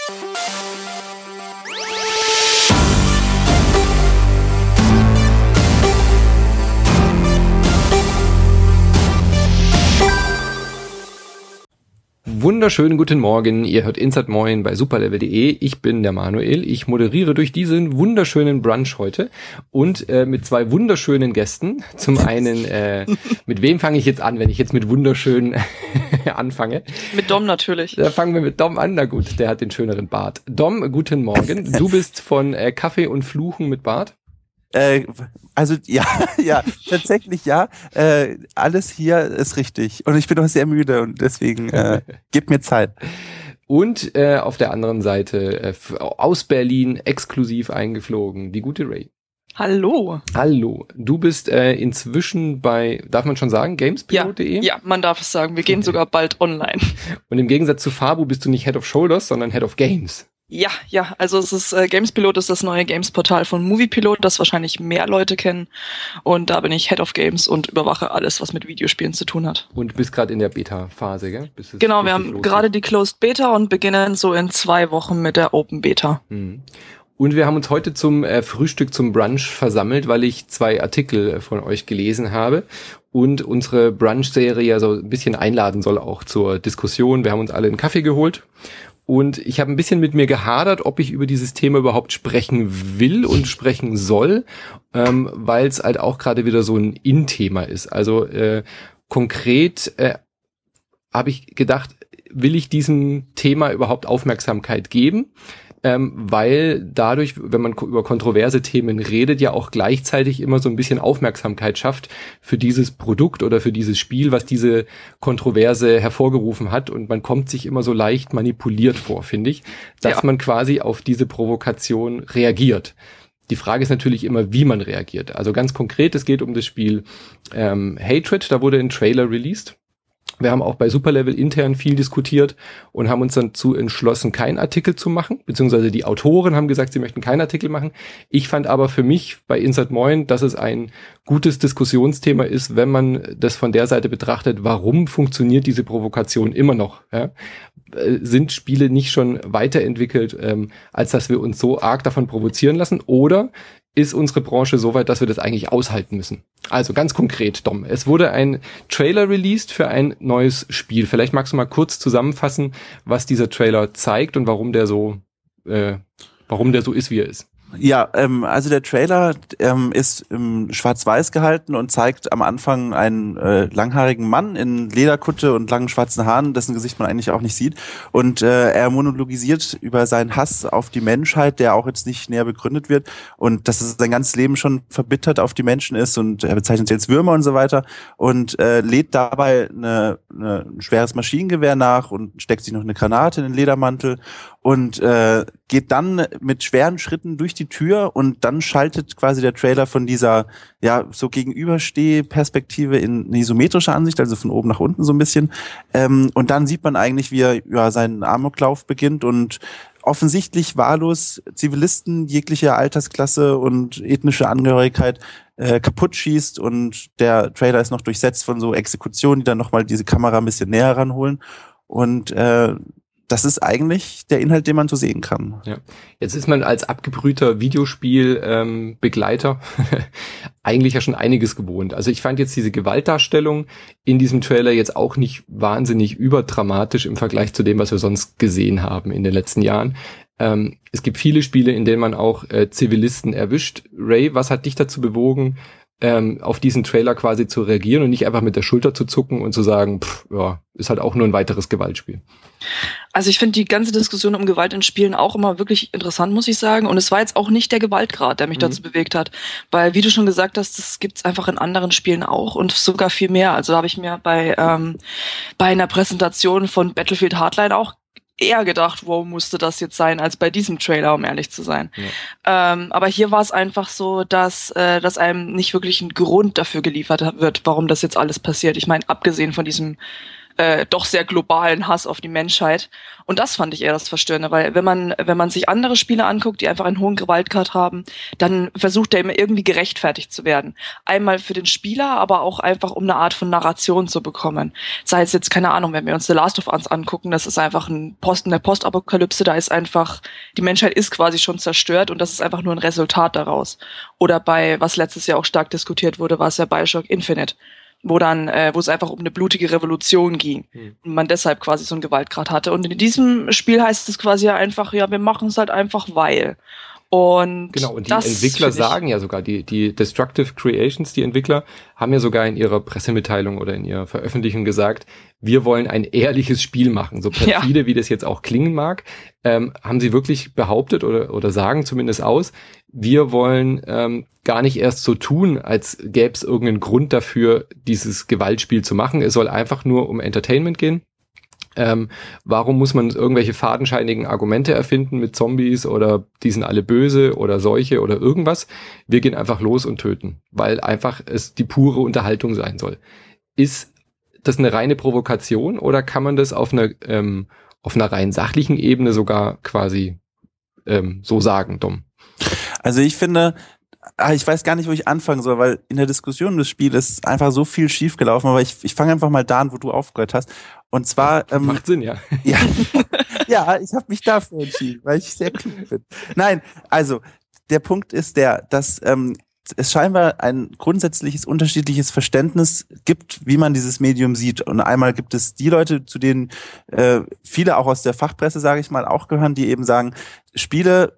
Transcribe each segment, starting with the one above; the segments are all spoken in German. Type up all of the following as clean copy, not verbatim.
Wunderschönen guten Morgen, ihr hört Inside Moin bei superlevel.de. Ich bin der Manuel, ich moderiere durch diesen wunderschönen Brunch heute und mit zwei wunderschönen Gästen. Zum einen, mit wem fange ich jetzt an, wenn ich jetzt mit wunderschön anfange? Mit Dom natürlich. Da fangen wir mit Dom an, na gut, der hat den schöneren Bart. Dom, guten Morgen, du bist von Kaffee und Fluchen mit Bart? Also ja, tatsächlich ja. Alles hier ist richtig. Und ich bin auch sehr müde und deswegen gib mir Zeit. Und auf der anderen Seite aus Berlin exklusiv eingeflogen, die gute Ray. Hallo. Hallo. Du bist inzwischen bei, darf man schon sagen, gamespilot.de? Ja, man darf es sagen. Wir gehen sogar bald online. Und im Gegensatz zu Fabu bist du nicht Head of Shoulders, sondern Head of Games. Ja, also es ist Gamespilot ist das neue Games-Portal von Moviepilot, das wahrscheinlich mehr Leute kennen. Und da bin ich Head of Games und überwache alles, was mit Videospielen zu tun hat. Und bist gerade in der Beta-Phase, gell? Genau, wir haben gerade die Closed Beta und beginnen so in 2 Wochen mit der Open Beta. Mhm. Und wir haben uns heute zum Frühstück, zum Brunch versammelt, weil ich 2 Artikel von euch gelesen habe und unsere Brunch-Serie so ein bisschen einladen soll auch zur Diskussion. Wir haben uns alle einen Kaffee geholt. Und ich habe ein bisschen mit mir gehadert, ob ich über dieses Thema überhaupt sprechen will und sprechen soll, weil es halt auch gerade wieder so ein In-Thema ist. Also konkret habe ich gedacht, will ich diesem Thema überhaupt Aufmerksamkeit geben? Weil dadurch, wenn man über kontroverse Themen redet, ja auch gleichzeitig immer so ein bisschen Aufmerksamkeit schafft für dieses Produkt oder für dieses Spiel, was diese Kontroverse hervorgerufen hat. Und man kommt sich immer so leicht manipuliert vor, finde ich, dass man quasi auf diese Provokation reagiert. Die Frage ist natürlich immer, wie man reagiert. Also ganz konkret, es geht um das Spiel Hatred, da wurde ein Trailer released. Wir haben auch bei Superlevel intern viel diskutiert und haben uns dann dazu entschlossen, keinen Artikel zu machen, beziehungsweise die Autoren haben gesagt, sie möchten keinen Artikel machen. Ich fand aber für mich bei Inside Moin, dass es ein gutes Diskussionsthema ist, wenn man das von der Seite betrachtet, warum funktioniert diese Provokation immer noch? Ja? Sind Spiele nicht schon weiterentwickelt, als dass wir uns so arg davon provozieren lassen? Oder ist unsere Branche so weit, dass wir das eigentlich aushalten müssen? Also ganz konkret, Dom, es wurde ein Trailer released für ein neues Spiel. Vielleicht magst du mal kurz zusammenfassen, was dieser Trailer zeigt und warum der so ist, wie er ist. Ja, also der Trailer ist schwarz-weiß gehalten und zeigt am Anfang einen langhaarigen Mann in Lederkutte und langen schwarzen Haaren, dessen Gesicht man eigentlich auch nicht sieht. Und er monologisiert über seinen Hass auf die Menschheit, der auch jetzt nicht näher begründet wird. Und dass es sein ganzes Leben schon verbittert auf die Menschen ist und er bezeichnet sie als Würmer und so weiter. Und lädt dabei ein schweres Maschinengewehr nach und steckt sich noch eine Granate in den Ledermantel. Und geht dann mit schweren Schritten durch die Tür und dann schaltet quasi der Trailer von dieser so Gegenübersteh-Perspektive in eine isometrische Ansicht, also von oben nach unten so ein bisschen. Und dann sieht man eigentlich, wie er seinen Amoklauf beginnt und offensichtlich wahllos Zivilisten jeglicher Altersklasse und ethnische Angehörigkeit kaputt schießt und der Trailer ist noch durchsetzt von so Exekutionen, die dann nochmal diese Kamera ein bisschen näher ranholen und das ist eigentlich der Inhalt, den man so sehen kann. Ja. Jetzt ist man als abgebrühter Videospiel-Begleiter eigentlich ja schon einiges gewohnt. Also ich fand jetzt diese Gewaltdarstellung in diesem Trailer jetzt auch nicht wahnsinnig überdramatisch im Vergleich zu dem, was wir sonst gesehen haben in den letzten Jahren. Es gibt viele Spiele, in denen man auch Zivilisten erwischt. Ray, was hat dich dazu bewogen, auf diesen Trailer quasi zu reagieren und nicht einfach mit der Schulter zu zucken und zu sagen, ist halt auch nur ein weiteres Gewaltspiel? Also ich finde die ganze Diskussion um Gewalt in Spielen auch immer wirklich interessant, muss ich sagen. Und es war jetzt auch nicht der Gewaltgrad, der mich dazu bewegt hat. Weil, wie du schon gesagt hast, das gibt's einfach in anderen Spielen auch und sogar viel mehr. Also habe ich mir bei einer Präsentation von Battlefield Hardline auch eher gedacht, wow, musste das jetzt sein, als bei diesem Trailer, um ehrlich zu sein. Ja. Aber hier war es einfach so, dass einem nicht wirklich ein Grund dafür geliefert wird, warum das jetzt alles passiert. Ich meine, abgesehen von diesem doch sehr globalen Hass auf die Menschheit. Und das fand ich eher das Verstörende, weil wenn man sich andere Spiele anguckt, die einfach einen hohen Gewaltgrad haben, dann versucht der immer irgendwie gerechtfertigt zu werden. Einmal für den Spieler, aber auch einfach, um eine Art von Narration zu bekommen. Sei es jetzt, keine Ahnung, wenn wir uns The Last of Us angucken, das ist einfach in der Postapokalypse, da ist einfach, die Menschheit ist quasi schon zerstört und das ist einfach nur ein Resultat daraus. Oder bei, was letztes Jahr auch stark diskutiert wurde, war es ja Bioshock Infinite, wo es einfach um eine blutige Revolution ging und man deshalb quasi so einen Gewaltgrad hatte. Und in diesem Spiel heißt es quasi ja einfach, ja, wir machen es halt einfach, weil. Und genau, und die Entwickler sagen ja sogar, die Destructive Creations, die Entwickler, haben ja sogar in ihrer Pressemitteilung oder in ihrer Veröffentlichung gesagt, wir wollen ein ehrliches Spiel machen. So perfide, wie das jetzt auch klingen mag, haben sie wirklich behauptet oder sagen zumindest aus, wir wollen gar nicht erst so tun, als gäbe es irgendeinen Grund dafür, dieses Gewaltspiel zu machen. Es soll einfach nur um Entertainment gehen. Warum muss man irgendwelche fadenscheinigen Argumente erfinden mit Zombies oder die sind alle böse oder Seuche oder irgendwas? Wir gehen einfach los und töten, weil einfach es die pure Unterhaltung sein soll. Ist das eine reine Provokation oder kann man das auf einer rein sachlichen Ebene sogar quasi so sagen, Dom? Also ich finde, ich weiß gar nicht, wo ich anfangen soll, weil in der Diskussion des Spiels ist einfach so viel schiefgelaufen, aber ich fange einfach mal da an, wo du aufgehört hast. Und zwar macht Sinn, ja. Ja, ja, ich habe mich dafür entschieden, weil ich sehr klug bin. Nein, also der Punkt ist dass es scheinbar ein grundsätzliches unterschiedliches Verständnis gibt, wie man dieses Medium sieht. Und einmal gibt es die Leute, zu denen viele auch aus der Fachpresse, sage ich mal, auch gehören, die eben sagen, Spiele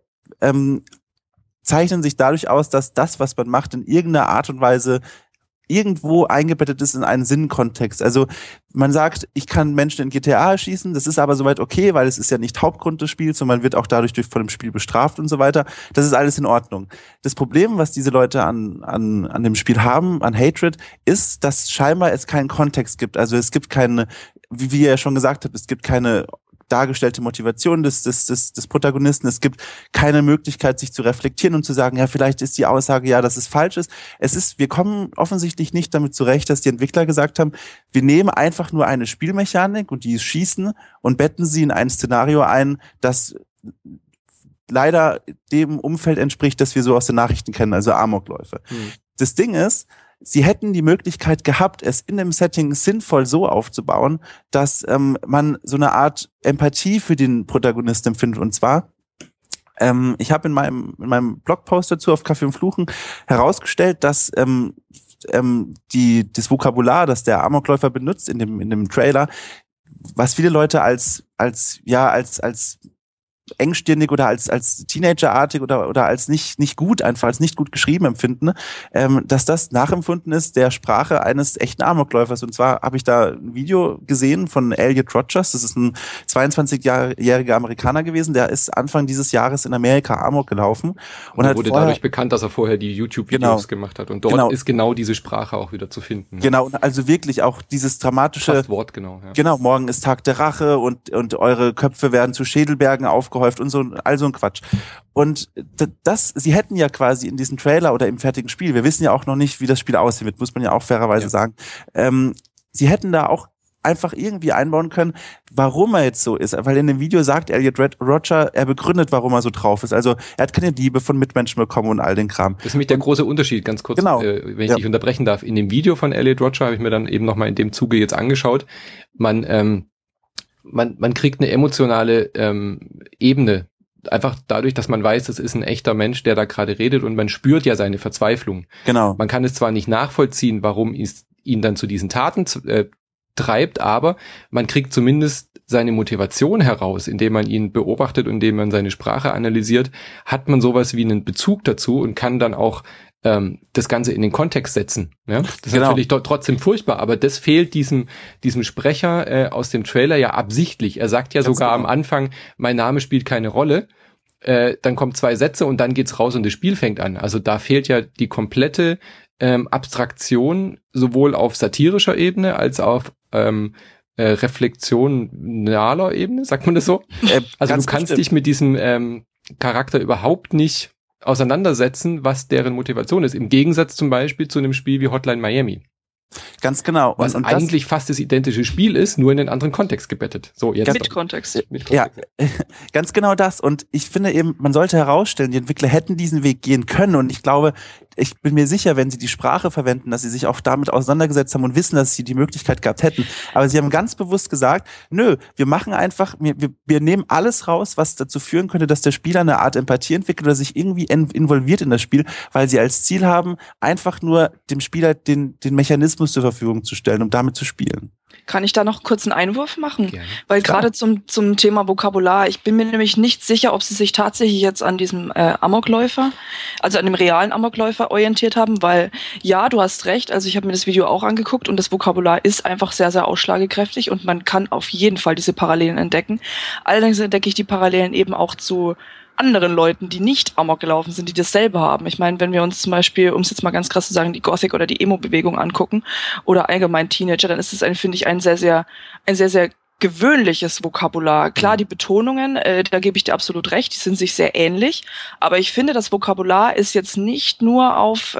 zeichnen sich dadurch aus, dass das, was man macht, in irgendeiner Art und Weise irgendwo eingebettet ist in einen Sinnkontext. Also man sagt, ich kann Menschen in GTA erschießen, das ist aber soweit okay, weil es ist ja nicht Hauptgrund des Spiels und man wird auch dadurch von dem Spiel bestraft und so weiter. Das ist alles in Ordnung. Das Problem, was diese Leute an dem Spiel haben, an Hatred, ist, dass scheinbar es keinen Kontext gibt. Also es gibt keine, wie ihr ja schon gesagt habt, es gibt keine dargestellte Motivation des Protagonisten. Es gibt keine Möglichkeit, sich zu reflektieren und zu sagen, ja, vielleicht ist die Aussage, ja, dass es falsch ist. Wir kommen offensichtlich nicht damit zurecht, dass die Entwickler gesagt haben, wir nehmen einfach nur eine Spielmechanik und die ist Schießen und betten sie in ein Szenario ein, das leider dem Umfeld entspricht, das wir so aus den Nachrichten kennen, also Amokläufe. Das Ding ist, sie hätten die Möglichkeit gehabt, es in dem Setting sinnvoll so aufzubauen, dass man so eine Art Empathie für den Protagonisten empfindet. Und zwar, ich habe in meinem Blogpost dazu auf Kaffee und Fluchen herausgestellt, dass das Vokabular, das der Amokläufer benutzt in dem Trailer, was viele Leute als engstirnig oder als Teenagerartig oder als nicht gut, einfach als nicht gut geschrieben empfinden, dass das nachempfunden ist der Sprache eines echten Amokläufers. Und zwar habe ich da ein Video gesehen von Elliot Rodgers, das ist ein 22-jähriger Amerikaner gewesen, der ist Anfang dieses Jahres in Amerika Amok gelaufen. Und er wurde dadurch bekannt, dass er vorher die YouTube-Videos gemacht hat. Und dort ist genau diese Sprache auch wieder zu finden. Genau, und also wirklich auch dieses dramatische... Das Wort, genau. Ja. Genau, morgen ist Tag der Rache und eure Köpfe werden zu Schädelbergen aufgehäuft und so, all so ein Quatsch. Und sie hätten ja quasi in diesem Trailer oder im fertigen Spiel, wir wissen ja auch noch nicht, wie das Spiel aussehen wird, muss man ja auch fairerweise sagen, sie hätten da auch einfach irgendwie einbauen können, warum er jetzt so ist. Weil in dem Video sagt Elliot Rodger, er begründet, warum er so drauf ist. Also er hat keine Liebe von Mitmenschen bekommen und all den Kram. Das ist nämlich der große Unterschied, ganz kurz, genau. Wenn ich dich unterbrechen darf. In dem Video von Elliot Rodger habe ich mir dann eben nochmal in dem Zuge jetzt angeschaut. Man kriegt eine emotionale Ebene, einfach dadurch, dass man weiß, das ist ein echter Mensch, der da gerade redet und man spürt ja seine Verzweiflung. Genau. Man kann es zwar nicht nachvollziehen, warum ihn dann zu diesen Taten treibt, aber man kriegt zumindest seine Motivation heraus, indem man ihn beobachtet und indem man seine Sprache analysiert, hat man sowas wie einen Bezug dazu und kann dann auch das Ganze in den Kontext setzen. Ja? Das ist natürlich trotzdem furchtbar, aber das fehlt diesem Sprecher aus dem Trailer ja absichtlich. Er sagt ja ganz sogar am Anfang, mein Name spielt keine Rolle. Dann kommen 2 Sätze und dann geht's raus und das Spiel fängt an. Also da fehlt ja die komplette Abstraktion, sowohl auf satirischer Ebene als auf reflexionaler Ebene, sagt man das so? Also du kannst dich mit diesem Charakter überhaupt nicht auseinandersetzen, was deren Motivation ist. Im Gegensatz zum Beispiel zu einem Spiel wie Hotline Miami. Ganz genau. Was und eigentlich fast das identische Spiel ist, nur in einen anderen Kontext gebettet. So, jetzt mit Kontext. Ja, ganz genau das. Und ich finde eben, man sollte herausstellen, die Entwickler hätten diesen Weg gehen können. Und ich glaube, ich bin mir sicher, wenn sie die Sprache verwenden, dass sie sich auch damit auseinandergesetzt haben und wissen, dass sie die Möglichkeit gehabt hätten. Aber sie haben ganz bewusst gesagt, nö, wir machen einfach, wir nehmen alles raus, was dazu führen könnte, dass der Spieler eine Art Empathie entwickelt oder sich irgendwie involviert in das Spiel, weil sie als Ziel haben, einfach nur dem Spieler den Mechanismus zur Verfügung zu stellen, um damit zu spielen. Kann ich da noch kurz einen Einwurf machen? Gerne. Weil gerade zum Thema Vokabular, ich bin mir nämlich nicht sicher, ob sie sich tatsächlich jetzt an diesem Amokläufer, also an dem realen Amokläufer orientiert haben, weil ja, du hast recht, also ich habe mir das Video auch angeguckt und das Vokabular ist einfach sehr, sehr ausschlagekräftig und man kann auf jeden Fall diese Parallelen entdecken. Allerdings entdecke ich die Parallelen eben auch zu anderen Leuten, die nicht Amok gelaufen sind, die dasselbe haben. Ich meine, wenn wir uns zum Beispiel, um es jetzt mal ganz krass zu sagen, die Gothic- oder die Emo-Bewegung angucken oder allgemein Teenager, dann ist es finde ich, ein sehr, sehr gewöhnliches Vokabular. Klar, die Betonungen, da gebe ich dir absolut recht, die sind sich sehr ähnlich, aber ich finde, das Vokabular ist jetzt nicht nur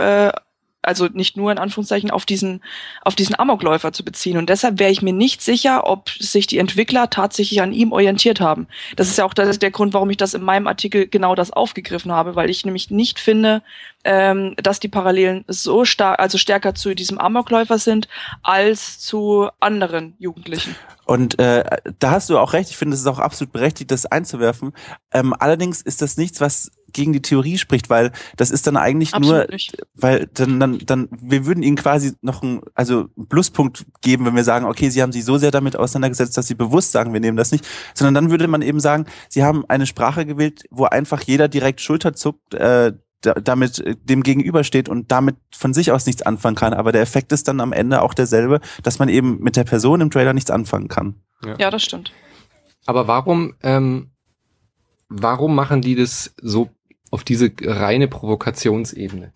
also nicht nur in Anführungszeichen auf diesen Amokläufer zu beziehen. Und deshalb wäre ich mir nicht sicher, ob sich die Entwickler tatsächlich an ihm orientiert haben. Das ist ja auch der Grund, warum ich das in meinem Artikel genau das aufgegriffen habe, weil ich nämlich nicht finde, dass die Parallelen so stark, also stärker zu diesem Amokläufer sind, als zu anderen Jugendlichen. Und da hast du auch recht, ich finde, es ist auch absolut berechtigt, das einzuwerfen. Allerdings ist das nichts, was gegen die Theorie spricht, weil das ist dann eigentlich absolut nur, nicht. Weil dann wir würden ihnen quasi noch einen Pluspunkt geben, wenn wir sagen, okay, sie haben sich so sehr damit auseinandergesetzt, dass sie bewusst sagen, wir nehmen das nicht, sondern dann würde man eben sagen, sie haben eine Sprache gewählt, wo einfach jeder direkt schulterzuckt, damit dem gegenübersteht und damit von sich aus nichts anfangen kann. Aber der Effekt ist dann am Ende auch derselbe, dass man eben mit der Person im Trailer nichts anfangen kann. Ja, das stimmt. Aber warum machen die das so auf diese reine Provokationsebene?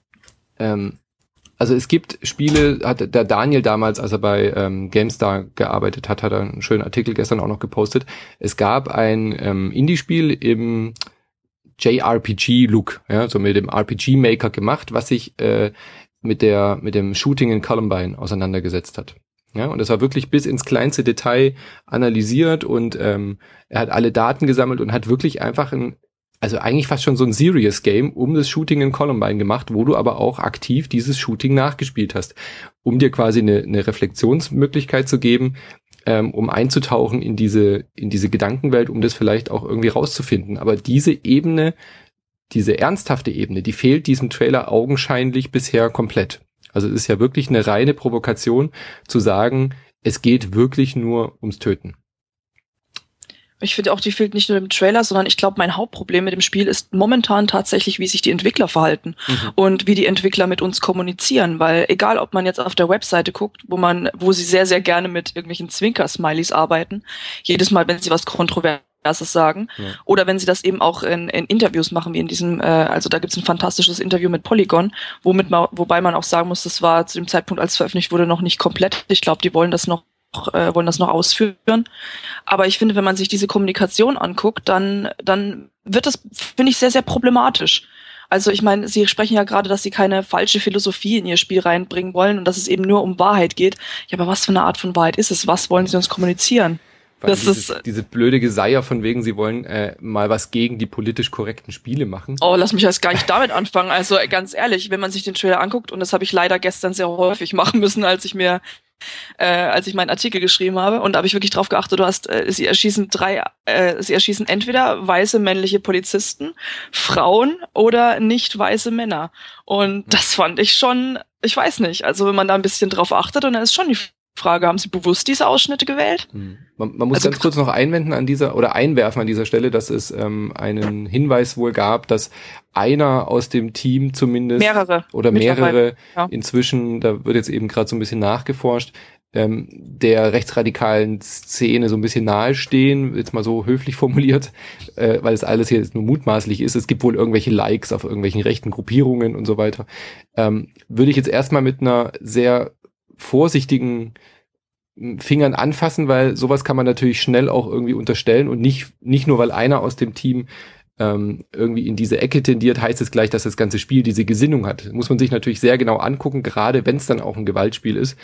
Also es gibt Spiele, hat der Daniel damals, als er bei GameStar gearbeitet hat er einen schönen Artikel gestern auch noch gepostet. Es gab ein Indie-Spiel im JRPG-Look, ja, so mit dem RPG-Maker gemacht, was sich mit dem Shooting in Columbine auseinandergesetzt hat. Ja, und das war wirklich bis ins kleinste Detail analysiert und er hat alle Daten gesammelt und hat wirklich einfach also eigentlich fast schon so ein Serious Game um das Shooting in Columbine gemacht, wo du aber auch aktiv dieses Shooting nachgespielt hast, um dir quasi eine Reflexionsmöglichkeit zu geben, um einzutauchen in diese Gedankenwelt, um das vielleicht auch irgendwie rauszufinden. Aber diese Ebene, diese ernsthafte Ebene, die fehlt diesem Trailer augenscheinlich bisher komplett. Also es ist ja wirklich eine reine Provokation zu sagen, es geht wirklich nur ums Töten. Ich finde auch, die fehlt nicht nur im Trailer, sondern ich glaube, mein Hauptproblem mit dem Spiel ist momentan tatsächlich, wie sich die Entwickler verhalten und wie die Entwickler mit uns kommunizieren, weil egal, ob man jetzt auf der Webseite guckt, wo sie sehr, sehr gerne mit irgendwelchen Zwinker-Smileys arbeiten, jedes Mal, wenn sie was Kontroverses sagen, oder wenn sie das eben auch in Interviews machen, wie in diesem, also da gibt's ein fantastisches Interview mit Polygon, wobei man auch sagen muss, das war zu dem Zeitpunkt, als es veröffentlicht wurde, noch nicht komplett. Ich glaube, die wollen das noch ausführen. Aber ich finde, wenn man sich diese Kommunikation anguckt, dann wird das, finde ich, sehr, sehr problematisch. Also ich meine, Sie sprechen ja gerade, dass Sie keine falsche Philosophie in Ihr Spiel reinbringen wollen und dass es eben nur um Wahrheit geht. Ja, aber was für eine Art von Wahrheit ist es? Was wollen Sie uns kommunizieren? Das ist diese blöde Geseier von wegen, sie wollen mal was gegen die politisch korrekten Spiele machen. Oh, lass mich erst gar nicht damit anfangen. Also ganz ehrlich, wenn man sich den Trailer anguckt, und das habe ich leider gestern sehr häufig machen müssen, als ich meinen Artikel geschrieben habe, und da habe ich wirklich drauf geachtet, sie erschießen entweder weiße männliche Polizisten, Frauen oder nicht weiße Männer. Und das fand ich schon, ich weiß nicht, also wenn man da ein bisschen drauf achtet, und dann ist schon die Frage, haben Sie bewusst diese Ausschnitte gewählt? Man muss ganz kurz noch einwerfen an dieser Stelle, dass es einen Hinweis wohl gab, dass einer aus dem Team zumindest mehrere inzwischen, da wird jetzt eben gerade so ein bisschen nachgeforscht, der rechtsradikalen Szene so ein bisschen nahestehen, jetzt mal so höflich formuliert, weil es alles hier jetzt nur mutmaßlich ist. Es gibt wohl irgendwelche Likes auf irgendwelchen rechten Gruppierungen und so weiter. Würde ich jetzt erstmal mit einer sehr vorsichtigen Fingern anfassen, weil sowas kann man natürlich schnell auch irgendwie unterstellen und nicht nur, weil einer aus dem Team irgendwie in diese Ecke tendiert, heißt es gleich, dass das ganze Spiel diese Gesinnung hat. Muss man sich natürlich sehr genau angucken, gerade wenn es dann auch ein Gewaltspiel ist,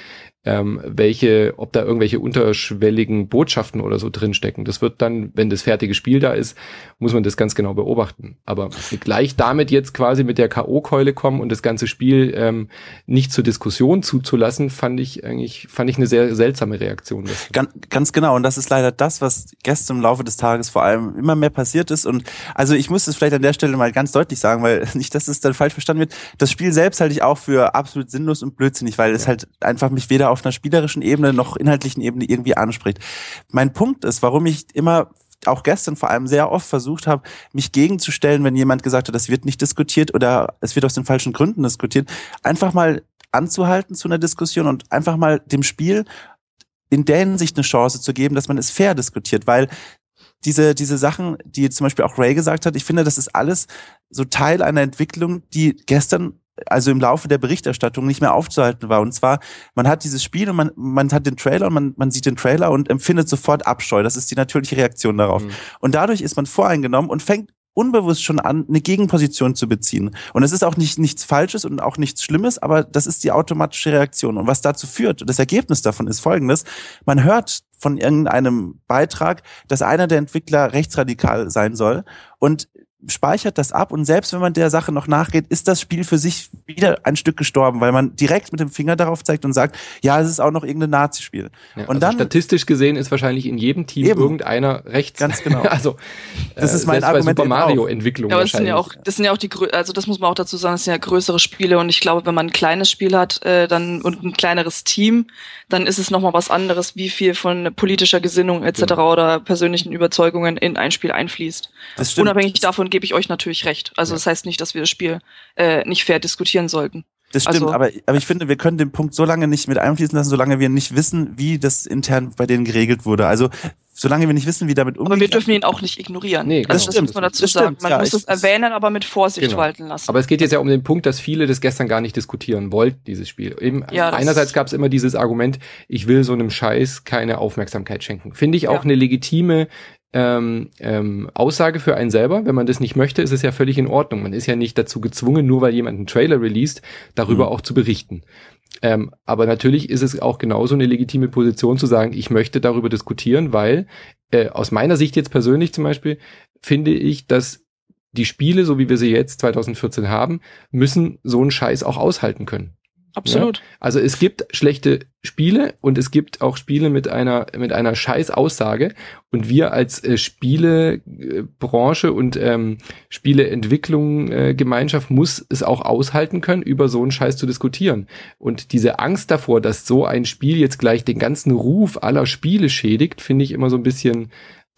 ob da irgendwelche unterschwelligen Botschaften oder so drinstecken. Das wird dann, wenn das fertige Spiel da ist, muss man das ganz genau beobachten. Aber gleich damit jetzt quasi mit der K.O.-Keule kommen und das ganze Spiel nicht zur Diskussion zuzulassen, fand ich eine sehr seltsame Reaktion. Ganz genau. Und das ist leider das, was gestern im Laufe des Tages vor allem immer mehr passiert ist. Und also ich muss es vielleicht an der Stelle mal ganz deutlich sagen, weil nicht, dass es dann falsch verstanden wird. Das Spiel selbst halte ich auch für absolut sinnlos und blödsinnig, weil es halt einfach mich weder auf einer spielerischen Ebene noch inhaltlichen Ebene irgendwie anspricht. Mein Punkt ist, warum ich immer auch gestern vor allem sehr oft versucht habe, mich gegenzustellen, wenn jemand gesagt hat, das wird nicht diskutiert oder es wird aus den falschen Gründen diskutiert, einfach mal anzuhalten zu einer Diskussion und einfach mal dem Spiel in der Hinsicht eine Chance zu geben, dass man es fair diskutiert, weil diese Sachen, die zum Beispiel auch Ray gesagt hat, ich finde, das ist alles so Teil einer Entwicklung, die gestern, also im Laufe der Berichterstattung, nicht mehr aufzuhalten war. Und zwar, man hat dieses Spiel und man hat den Trailer und man sieht den Trailer und empfindet sofort Abscheu. Das ist die natürliche Reaktion darauf. Und dadurch ist man voreingenommen und fängt unbewusst schon an, eine Gegenposition zu beziehen. Und es ist auch nichts Falsches und auch nichts Schlimmes, aber das ist die automatische Reaktion. Und was dazu führt, das Ergebnis davon ist folgendes: Man hört von irgendeinem Beitrag, dass einer der Entwickler rechtsradikal sein soll und speichert das ab, und selbst wenn man der Sache noch nachgeht, ist das Spiel für sich wieder ein Stück gestorben, weil man direkt mit dem Finger darauf zeigt und sagt, ja, es ist auch noch irgendein Nazi-Spiel. Ja, und also dann statistisch gesehen ist wahrscheinlich in jedem Team irgendeiner rechts. Ganz genau. Also das ist mein Argument. Bei Super Mario-Entwicklung. Ja, das sind ja auch also das muss man auch dazu sagen, das sind ja größere Spiele, und ich glaube, wenn man ein kleines Spiel hat und ein kleineres Team, dann ist es nochmal was anderes, wie viel von politischer Gesinnung etc. oder persönlichen Überzeugungen in ein Spiel einfließt. Unabhängig davon gebe ich euch natürlich recht. Also das heißt nicht, dass wir das Spiel nicht fair diskutieren sollten. Das stimmt, aber ich finde, wir können den Punkt so lange nicht mit einfließen lassen, solange wir nicht wissen, wie das intern bei denen geregelt wurde. Also solange wir nicht wissen, wie damit umgeht. Aber wir dürfen ihn auch nicht ignorieren. Nee, genau. Das muss man dazu sagen. Man muss es erwähnen, aber mit Vorsicht walten lassen. Aber es geht jetzt ja um den Punkt, dass viele das gestern gar nicht diskutieren wollten, dieses Spiel. Eben, einerseits gab es immer dieses Argument, ich will so einem Scheiß keine Aufmerksamkeit schenken. Finde ich auch eine legitime Aussage für einen selber. Wenn man das nicht möchte, ist es ja völlig in Ordnung. Man ist ja nicht dazu gezwungen, nur weil jemand einen Trailer released, darüber auch zu berichten. Aber natürlich ist es auch genauso eine legitime Position zu sagen, ich möchte darüber diskutieren, weil aus meiner Sicht jetzt persönlich zum Beispiel finde ich, dass die Spiele, so wie wir sie jetzt 2014 haben, müssen so einen Scheiß auch aushalten können. Absolut. Ja? Also es gibt schlechte Spiele und es gibt auch Spiele mit einer Scheiß-Aussage, und wir als Spielebranche und Spieleentwicklung Gemeinschaft muss es auch aushalten können, über so einen Scheiß zu diskutieren. Und diese Angst davor, dass so ein Spiel jetzt gleich den ganzen Ruf aller Spiele schädigt, finde ich immer so ein bisschen,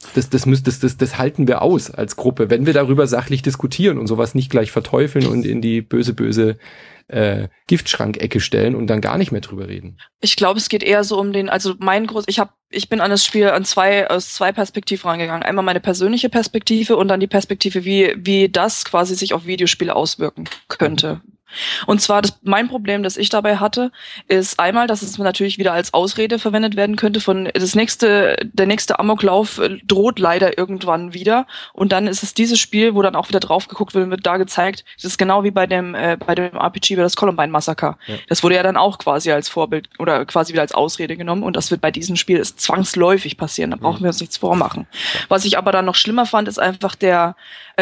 das halten wir aus als Gruppe, wenn wir darüber sachlich diskutieren und sowas nicht gleich verteufeln und in die böse Giftschrankecke stellen und dann gar nicht mehr drüber reden. Ich glaube, es geht eher so um ich bin an das Spiel aus zwei Perspektiven rangegangen. Einmal meine persönliche Perspektive und dann die Perspektive, wie das quasi sich auf Videospiele auswirken könnte. Und zwar mein Problem, das ich dabei hatte, ist einmal, dass es natürlich wieder als Ausrede verwendet werden könnte der nächste Amoklauf droht leider irgendwann wieder, und dann ist es dieses Spiel, wo dann auch wieder drauf geguckt wird da gezeigt, das ist genau wie bei dem RPG über das Columbine Massaker. Ja. Das wurde ja dann auch quasi als Vorbild oder quasi wieder als Ausrede genommen, und das wird bei diesem Spiel zwangsläufig passieren, da brauchen wir uns nichts vormachen. Was ich aber dann noch schlimmer fand, ist einfach der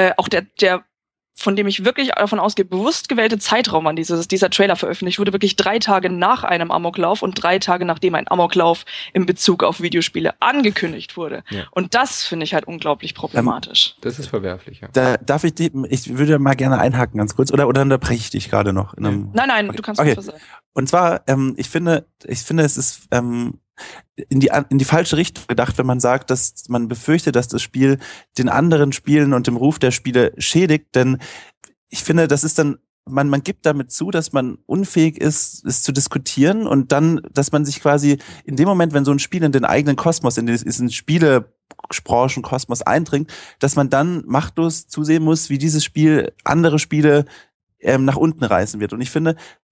von dem ich wirklich davon ausgehe, bewusst gewählte Zeitraum, an dieser Trailer veröffentlicht wurde, wirklich 3 Tage nach einem Amoklauf und 3 Tage nachdem ein Amoklauf in Bezug auf Videospiele angekündigt wurde. Ja. Und das finde ich halt unglaublich problematisch. Das ist verwerflich, ja. Ich würde mal gerne einhaken ganz kurz, oder unterbreche ich dich gerade noch? Nein, okay. Du kannst was sagen. Und zwar, ich finde, es ist in die falsche Richtung gedacht, wenn man sagt, dass man befürchtet, dass das Spiel den anderen Spielen und dem Ruf der Spiele schädigt, denn ich finde, das ist dann, man gibt damit zu, dass man unfähig ist, es zu diskutieren, und dann, dass man sich quasi in dem Moment, wenn so ein Spiel in den eigenen Kosmos, in diesen Spielebranchenkosmos eindringt, dass man dann machtlos zusehen muss, wie dieses Spiel andere Spiele nach unten reißen wird. Und ich finde,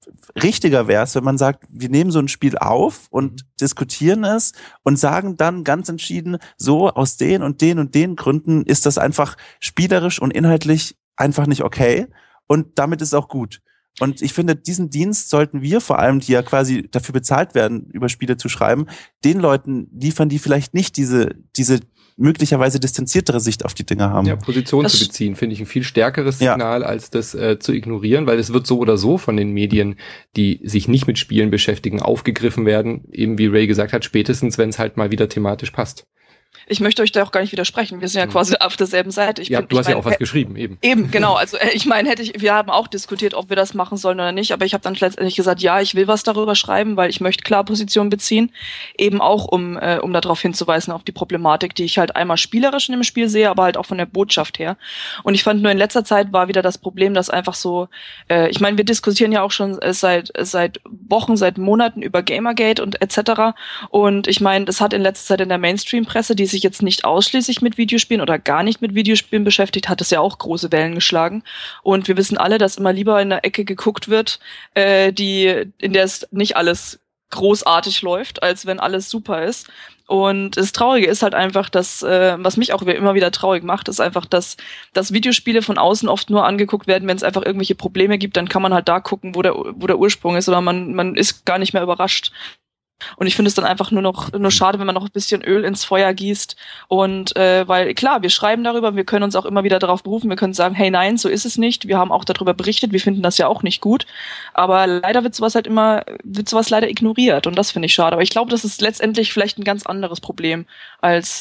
richtiger wäre es, wenn man sagt, wir nehmen so ein Spiel auf und diskutieren es und sagen dann ganz entschieden, so aus den und den und den Gründen ist das einfach spielerisch und inhaltlich einfach nicht okay und damit ist es auch gut. Und ich finde, diesen Dienst sollten wir vor allem, die ja quasi dafür bezahlt werden, über Spiele zu schreiben, den Leuten liefern, die vielleicht nicht diese möglicherweise distanziertere Sicht auf die Dinge haben. Ja, Position zu beziehen, finde ich ein viel stärkeres Signal, als das zu ignorieren, weil es wird so oder so von den Medien, die sich nicht mit Spielen beschäftigen, aufgegriffen werden, eben wie Ray gesagt hat, spätestens, wenn es halt mal wieder thematisch passt. Ich möchte euch da auch gar nicht widersprechen. Wir sind ja quasi auf derselben Seite. Du hast ja auch was geschrieben, eben. Eben, genau. Also ich meine, wir haben auch diskutiert, ob wir das machen sollen oder nicht, aber ich habe dann letztendlich gesagt, ja, ich will was darüber schreiben, weil ich möchte klar Position beziehen, eben auch um darauf hinzuweisen, auf die Problematik, die ich halt einmal spielerisch in dem Spiel sehe, aber halt auch von der Botschaft her. Und ich fand nur in letzter Zeit war wieder das Problem, dass einfach so, ich meine, wir diskutieren ja auch schon seit Wochen, seit Monaten über Gamergate und etc. Und ich meine, das hat in letzter Zeit in der Mainstream-Presse, die sich jetzt nicht ausschließlich mit Videospielen oder gar nicht mit Videospielen beschäftigt, hat es ja auch große Wellen geschlagen. Und wir wissen alle, dass immer lieber in der Ecke geguckt wird, in der es nicht alles großartig läuft, als wenn alles super ist. Und das Traurige ist halt einfach, dass, was mich auch immer wieder traurig macht, ist einfach, dass Videospiele von außen oft nur angeguckt werden, wenn es einfach irgendwelche Probleme gibt, dann kann man halt da gucken, wo der Ursprung ist, oder man ist gar nicht mehr überrascht. Und ich finde es dann einfach nur schade, wenn man noch ein bisschen Öl ins Feuer gießt. Und weil klar, wir schreiben darüber, wir können uns auch immer wieder darauf berufen, wir können sagen, hey nein, so ist es nicht. Wir haben auch darüber berichtet, wir finden das ja auch nicht gut. Aber leider wird sowas leider ignoriert und das finde ich schade. Aber ich glaube, das ist letztendlich vielleicht ein ganz anderes Problem als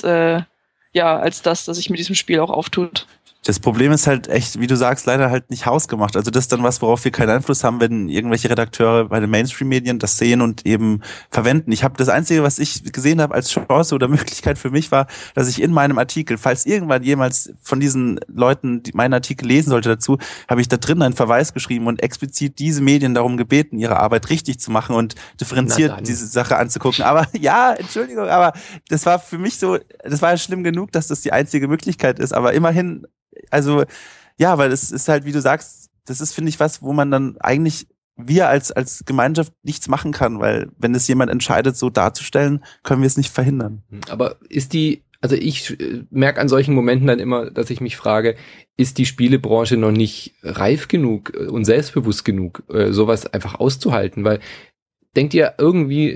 das sich mit diesem Spiel auch auftut. Das Problem ist halt echt, wie du sagst, leider halt nicht hausgemacht. Also das ist dann was, worauf wir keinen Einfluss haben, wenn irgendwelche Redakteure bei den Mainstream-Medien das sehen und eben verwenden. Ich habe das Einzige, was ich gesehen habe als Chance oder Möglichkeit für mich war, dass ich in meinem Artikel, falls irgendwann jemals von diesen Leuten meinen Artikel lesen sollte dazu, habe ich da drin einen Verweis geschrieben und explizit diese Medien darum gebeten, ihre Arbeit richtig zu machen und differenziert diese Sache anzugucken. Aber ja, Entschuldigung, aber das war für mich so, das war ja schlimm genug, dass das die einzige Möglichkeit ist, aber immerhin. Also, ja, weil es ist halt, wie du sagst, das ist, finde ich, was, wo man dann eigentlich wir als Gemeinschaft nichts machen kann, weil wenn es jemand entscheidet, so darzustellen, können wir es nicht verhindern. Aber also ich merke an solchen Momenten dann immer, dass ich mich frage, ist die Spielebranche noch nicht reif genug und selbstbewusst genug, sowas einfach auszuhalten? Weil denkt ihr irgendwie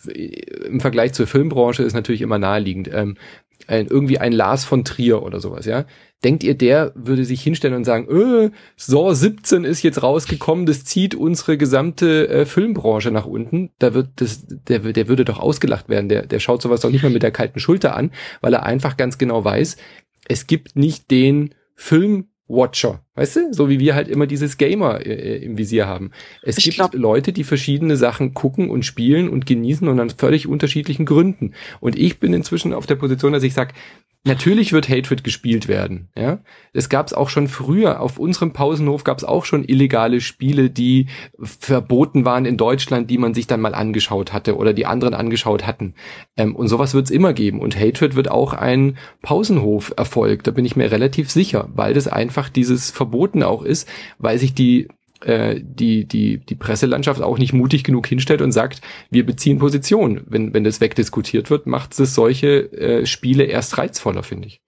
im Vergleich zur Filmbranche ist natürlich immer naheliegend, irgendwie ein Lars von Trier oder sowas, ja? Denkt ihr, der würde sich hinstellen und sagen, Saw 17 ist jetzt rausgekommen, das zieht unsere gesamte Filmbranche nach unten? Der würde doch ausgelacht werden. Der schaut sowas doch nicht mehr mit der kalten Schulter an, weil er einfach ganz genau weiß, es gibt nicht den Filmwatcher, weißt du? So wie wir halt immer dieses Gamer im Visier haben. Es gibt Leute, die verschiedene Sachen gucken und spielen und genießen und an völlig unterschiedlichen Gründen. Und ich bin inzwischen auf der Position, dass ich sage, natürlich wird Hatred gespielt werden, ja. Es gab's auch schon früher, auf unserem Pausenhof gab's auch schon illegale Spiele, die verboten waren in Deutschland, die man sich dann mal angeschaut hatte oder die anderen angeschaut hatten. Und sowas wird's immer geben. Und Hatred wird auch ein Pausenhof-Erfolg, da bin ich mir relativ sicher, weil das einfach dieses Verboten auch ist, weil sich die Presselandschaft auch nicht mutig genug hinstellt und sagt, wir beziehen Position. Wenn das wegdiskutiert wird, macht es solche Spiele erst reizvoller, finde ich.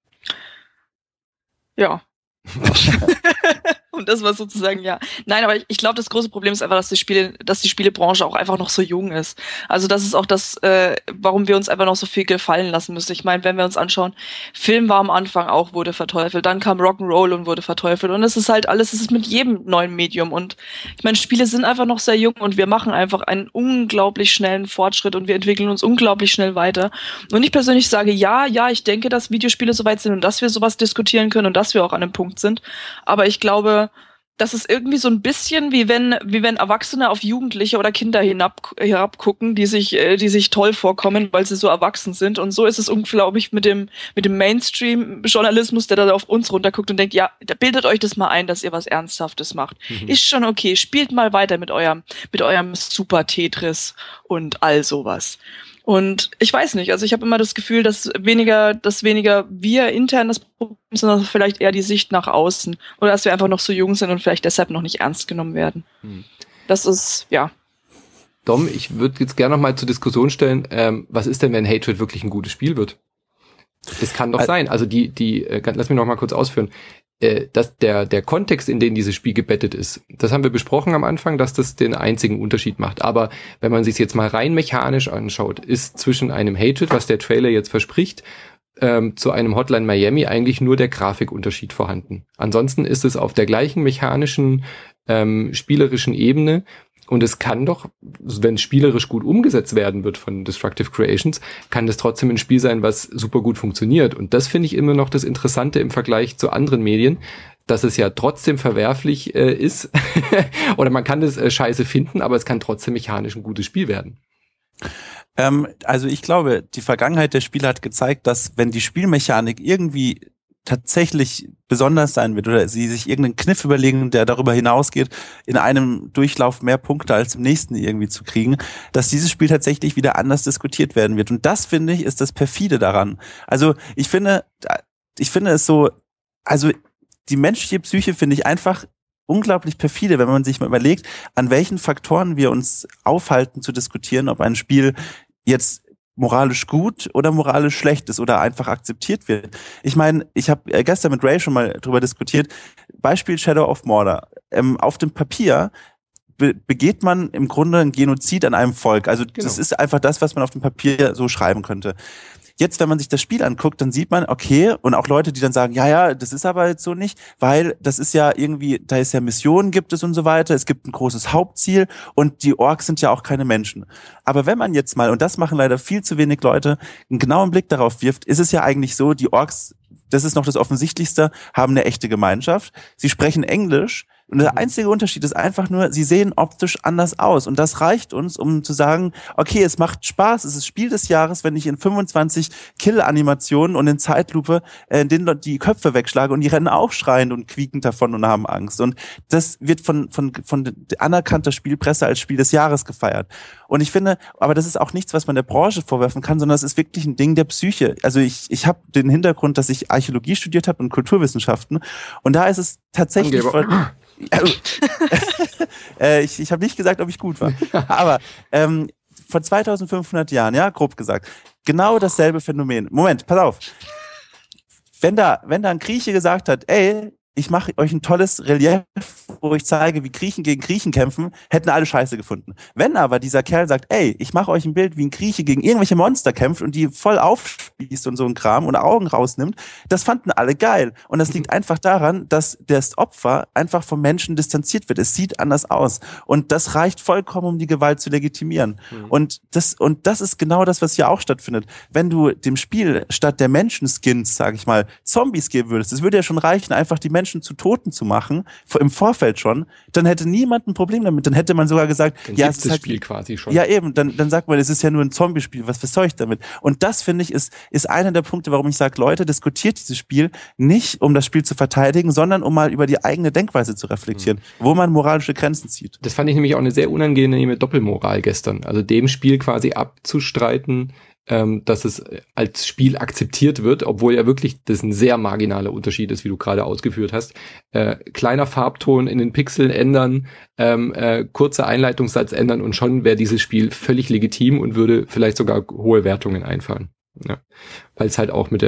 Ja. Und das war sozusagen, ja. Nein, aber ich glaube, das große Problem ist einfach, dass die Spielebranche auch einfach noch so jung ist. Also das ist auch das, warum wir uns einfach noch so viel gefallen lassen müssen. Ich meine, wenn wir uns anschauen, Film war am Anfang auch, wurde verteufelt, dann kam Rock'n'Roll und wurde verteufelt und es ist halt alles, es ist mit jedem neuen Medium und ich meine, Spiele sind einfach noch sehr jung und wir machen einfach einen unglaublich schnellen Fortschritt und wir entwickeln uns unglaublich schnell weiter. Und ich persönlich sage, ja, ich denke, dass Videospiele soweit sind und dass wir sowas diskutieren können und dass wir auch an einem Punkt sind. Aber ich glaube, das ist irgendwie so ein bisschen wie wenn Erwachsene auf Jugendliche oder Kinder herabgucken, die sich toll vorkommen, weil sie so erwachsen sind. Und so ist es unglaublich mit dem Mainstream-Journalismus, der da auf uns runterguckt und denkt, ja, da bildet euch das mal ein, dass ihr was Ernsthaftes macht. Ist schon okay, spielt mal weiter mit eurem Super Tetris und all sowas. Und ich weiß nicht, also ich habe immer das Gefühl, dass weniger wir intern das Problem sind, sondern vielleicht eher die Sicht nach außen. Oder dass wir einfach noch so jung sind und vielleicht deshalb noch nicht ernst genommen werden. Das ist, ja. Dom, ich würde jetzt gerne noch mal zur Diskussion stellen, was ist denn, wenn Hatred wirklich ein gutes Spiel wird? Es kann doch sein, also lass mich noch mal kurz ausführen, dass der Kontext, in den dieses Spiel gebettet ist, das haben wir besprochen am Anfang, dass das den einzigen Unterschied macht. Aber wenn man sich jetzt mal rein mechanisch anschaut, ist zwischen einem Hatred, was der Trailer jetzt verspricht, zu einem Hotline Miami eigentlich nur der Grafikunterschied vorhanden. Ansonsten ist es auf der gleichen mechanischen, spielerischen Ebene. Und es kann doch, wenn es spielerisch gut umgesetzt werden wird von Destructive Creations, kann das trotzdem ein Spiel sein, was super gut funktioniert. Und das finde ich immer noch das Interessante im Vergleich zu anderen Medien, dass es ja trotzdem verwerflich ist. Oder man kann das scheiße finden, aber es kann trotzdem mechanisch ein gutes Spiel werden. Also ich glaube, die Vergangenheit der Spiele hat gezeigt, dass wenn die Spielmechanik irgendwie tatsächlich besonders sein wird oder sie sich irgendeinen Kniff überlegen, der darüber hinausgeht, in einem Durchlauf mehr Punkte als im nächsten irgendwie zu kriegen, dass dieses Spiel tatsächlich wieder anders diskutiert werden wird. Und das, finde ich, ist das Perfide daran. Also ich finde es so, also die menschliche Psyche finde ich einfach unglaublich perfide, wenn man sich mal überlegt, an welchen Faktoren wir uns aufhalten zu diskutieren, ob ein Spiel jetzt moralisch gut oder moralisch schlecht ist oder einfach akzeptiert wird. Ich meine, ich habe gestern mit Ray schon mal drüber diskutiert, Beispiel Shadow of Mordor. Auf dem Papier begeht man im Grunde ein Genozid an einem Volk. Also das ist einfach das, was man auf dem Papier so schreiben könnte. Jetzt, wenn man sich das Spiel anguckt, dann sieht man, okay, und auch Leute, die dann sagen, ja, das ist aber jetzt so nicht, weil das ist ja irgendwie, da ist ja Missionen gibt es und so weiter, es gibt ein großes Hauptziel und die Orks sind ja auch keine Menschen. Aber wenn man jetzt mal, und das machen leider viel zu wenig Leute, einen genauen Blick darauf wirft, ist es ja eigentlich so, die Orks, das ist noch das Offensichtlichste, haben eine echte Gemeinschaft, sie sprechen Englisch, und der einzige Unterschied ist einfach nur, sie sehen optisch anders aus. Und das reicht uns, um zu sagen, okay, es macht Spaß, es ist Spiel des Jahres, wenn ich in 25 Kill-Animationen und in Zeitlupe denen die Köpfe wegschlage und die rennen auch schreiend und quiekend davon und haben Angst. Und das wird von anerkannter Spielpresse als Spiel des Jahres gefeiert. Und ich finde, aber das ist auch nichts, was man der Branche vorwerfen kann, sondern es ist wirklich ein Ding der Psyche. Also ich habe den Hintergrund, dass ich Archäologie studiert habe und Kulturwissenschaften. Und da ist es tatsächlich... ich habe nicht gesagt, ob ich gut war. Aber vor 2500 Jahren, ja, grob gesagt, genau dasselbe Phänomen. Moment, pass auf. Wenn da ein Grieche gesagt hat, ey, ich mache euch ein tolles Relief, wo ich zeige, wie Griechen gegen Griechen kämpfen, hätten alle Scheiße gefunden. Wenn aber dieser Kerl sagt, ey, ich mache euch ein Bild, wie ein Grieche gegen irgendwelche Monster kämpft und die voll aufspießt und so ein Kram und Augen rausnimmt, das fanden alle geil. Und das liegt einfach daran, dass das Opfer einfach vom Menschen distanziert wird. Es sieht anders aus. Und das reicht vollkommen, um die Gewalt zu legitimieren. Und das ist genau das, was hier auch stattfindet. Wenn du dem Spiel statt der Menschen-Skins, sag ich mal, Zombies geben würdest, das würde ja schon reichen, einfach die Menschen zu Toten zu machen, im Vorfeld schon, dann hätte niemand ein Problem damit. Dann hätte man sogar gesagt, dann ja, es ist das halt, Spiel quasi schon. Ja, eben, dann sagt man, es ist ja nur ein Zombie-Spiel, was soll ich damit? Und das, finde ich, ist einer der Punkte, warum ich sage, Leute, diskutiert dieses Spiel nicht, um das Spiel zu verteidigen, sondern um mal über die eigene Denkweise zu reflektieren, wo man moralische Grenzen zieht. Das fand ich nämlich auch eine sehr unangenehme Doppelmoral gestern. Also dem Spiel quasi abzustreiten, dass es als Spiel akzeptiert wird, obwohl ja wirklich das ein sehr marginaler Unterschied ist, wie du gerade ausgeführt hast. Kleiner Farbton in den Pixeln ändern, kurzer Einleitungssatz ändern und schon wäre dieses Spiel völlig legitim und würde vielleicht sogar hohe Wertungen einfahren. Ja. Weil es halt auch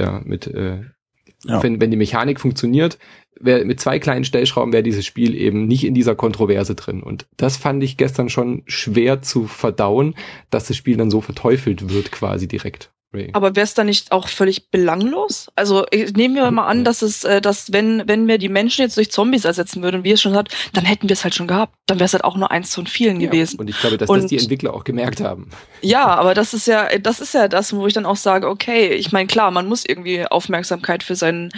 wenn die Mechanik funktioniert, mit 2 kleinen Stellschrauben wäre dieses Spiel eben nicht in dieser Kontroverse drin. Und das fand ich gestern schon schwer zu verdauen, dass das Spiel dann so verteufelt wird quasi direkt. Aber wäre es dann nicht auch völlig belanglos? Also nehmen wir mal an, dass wenn wir die Menschen jetzt durch Zombies ersetzen würden, wie es schon hat, dann hätten wir es halt schon gehabt. Dann wäre es halt auch nur eins von vielen gewesen. Und ich glaube, dass das die Entwickler auch gemerkt haben. Ja, aber das ist ja das, wo ich dann auch sage, okay, ich meine, klar, man muss irgendwie Aufmerksamkeit für sein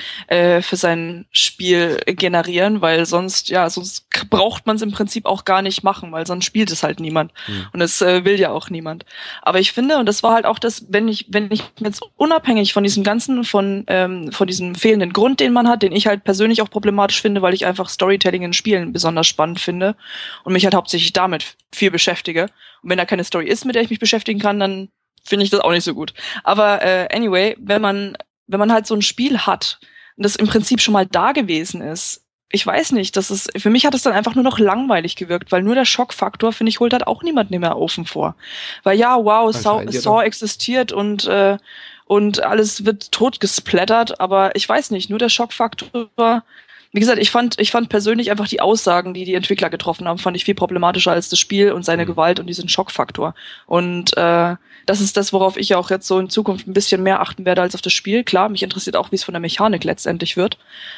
Spiel generieren, weil sonst braucht man es im Prinzip auch gar nicht machen, weil sonst spielt es halt niemand. Und es will ja auch niemand. Aber ich finde, und das war halt auch das, wenn ich jetzt unabhängig von diesem ganzen, von diesem fehlenden Grund, den man hat, den ich halt persönlich auch problematisch finde, weil ich einfach Storytelling in Spielen besonders spannend finde und mich halt hauptsächlich damit viel beschäftige. Und wenn da keine Story ist, mit der ich mich beschäftigen kann, dann finde ich das auch nicht so gut. Aber anyway, wenn man halt so ein Spiel hat und das im Prinzip schon mal da gewesen ist, ich weiß nicht, für mich hat es dann einfach nur noch langweilig gewirkt, weil nur der Schockfaktor, finde ich, holt halt auch niemanden mehr Ofen vor. Weil ja, wow, Saw existiert und alles wird totgesplattert, aber ich weiß nicht, nur der Schockfaktor. Wie gesagt, ich fand persönlich einfach die Aussagen, die Entwickler getroffen haben, fand ich viel problematischer als das Spiel und seine Gewalt und diesen Schockfaktor. Und das ist das, worauf ich auch jetzt so in Zukunft ein bisschen mehr achten werde als auf das Spiel. Klar, mich interessiert auch, wie es von der Mechanik letztendlich wird.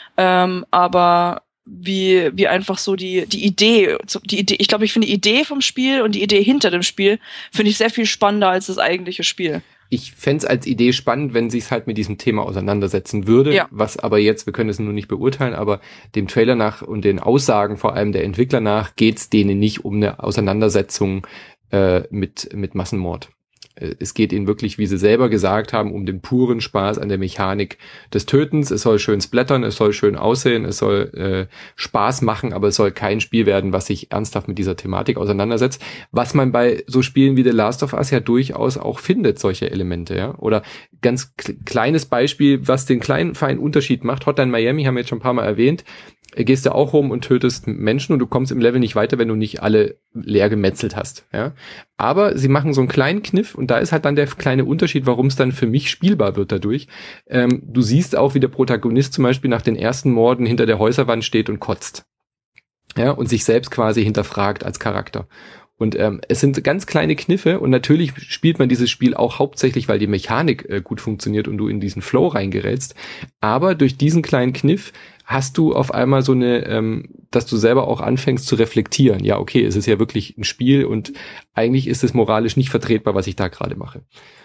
Aber wie einfach so die Idee, ich glaube, ich finde die Idee vom Spiel und die Idee hinter dem Spiel finde ich sehr viel spannender als das eigentliche Spiel. Ich fände es als Idee spannend, wenn sie es halt mit diesem Thema auseinandersetzen würde, was aber jetzt, wir können es nur nicht beurteilen, aber dem Trailer nach und den Aussagen vor allem der Entwickler nach geht's denen nicht um eine Auseinandersetzung mit Massenmord. Es geht ihnen wirklich, wie sie selber gesagt haben, um den puren Spaß an der Mechanik des Tötens. Es soll schön splattern, es soll schön aussehen, es soll Spaß machen, aber es soll kein Spiel werden, was sich ernsthaft mit dieser Thematik auseinandersetzt. Was man bei so Spielen wie The Last of Us ja durchaus auch findet, solche Elemente, ja. Oder ganz kleines Beispiel, was den kleinen feinen Unterschied macht. Hotline Miami haben wir jetzt schon ein paar Mal erwähnt. Gehst du auch rum und tötest Menschen und du kommst im Level nicht weiter, wenn du nicht alle leer gemetzelt hast. Ja? Aber sie machen so einen kleinen Kniff und da ist halt dann der kleine Unterschied, warum es dann für mich spielbar wird dadurch. Du siehst auch, wie der Protagonist zum Beispiel nach den ersten Morden hinter der Häuserwand steht und kotzt. Ja, und sich selbst quasi hinterfragt als Charakter. Und es sind ganz kleine Kniffe und natürlich spielt man dieses Spiel auch hauptsächlich, weil die Mechanik gut funktioniert und du in diesen Flow reingerätst. Aber durch diesen kleinen Kniff hast du auf einmal so eine, dass du selber auch anfängst zu reflektieren. Ja, okay, es ist ja wirklich ein Spiel und eigentlich ist es moralisch nicht vertretbar, was ich da gerade mache.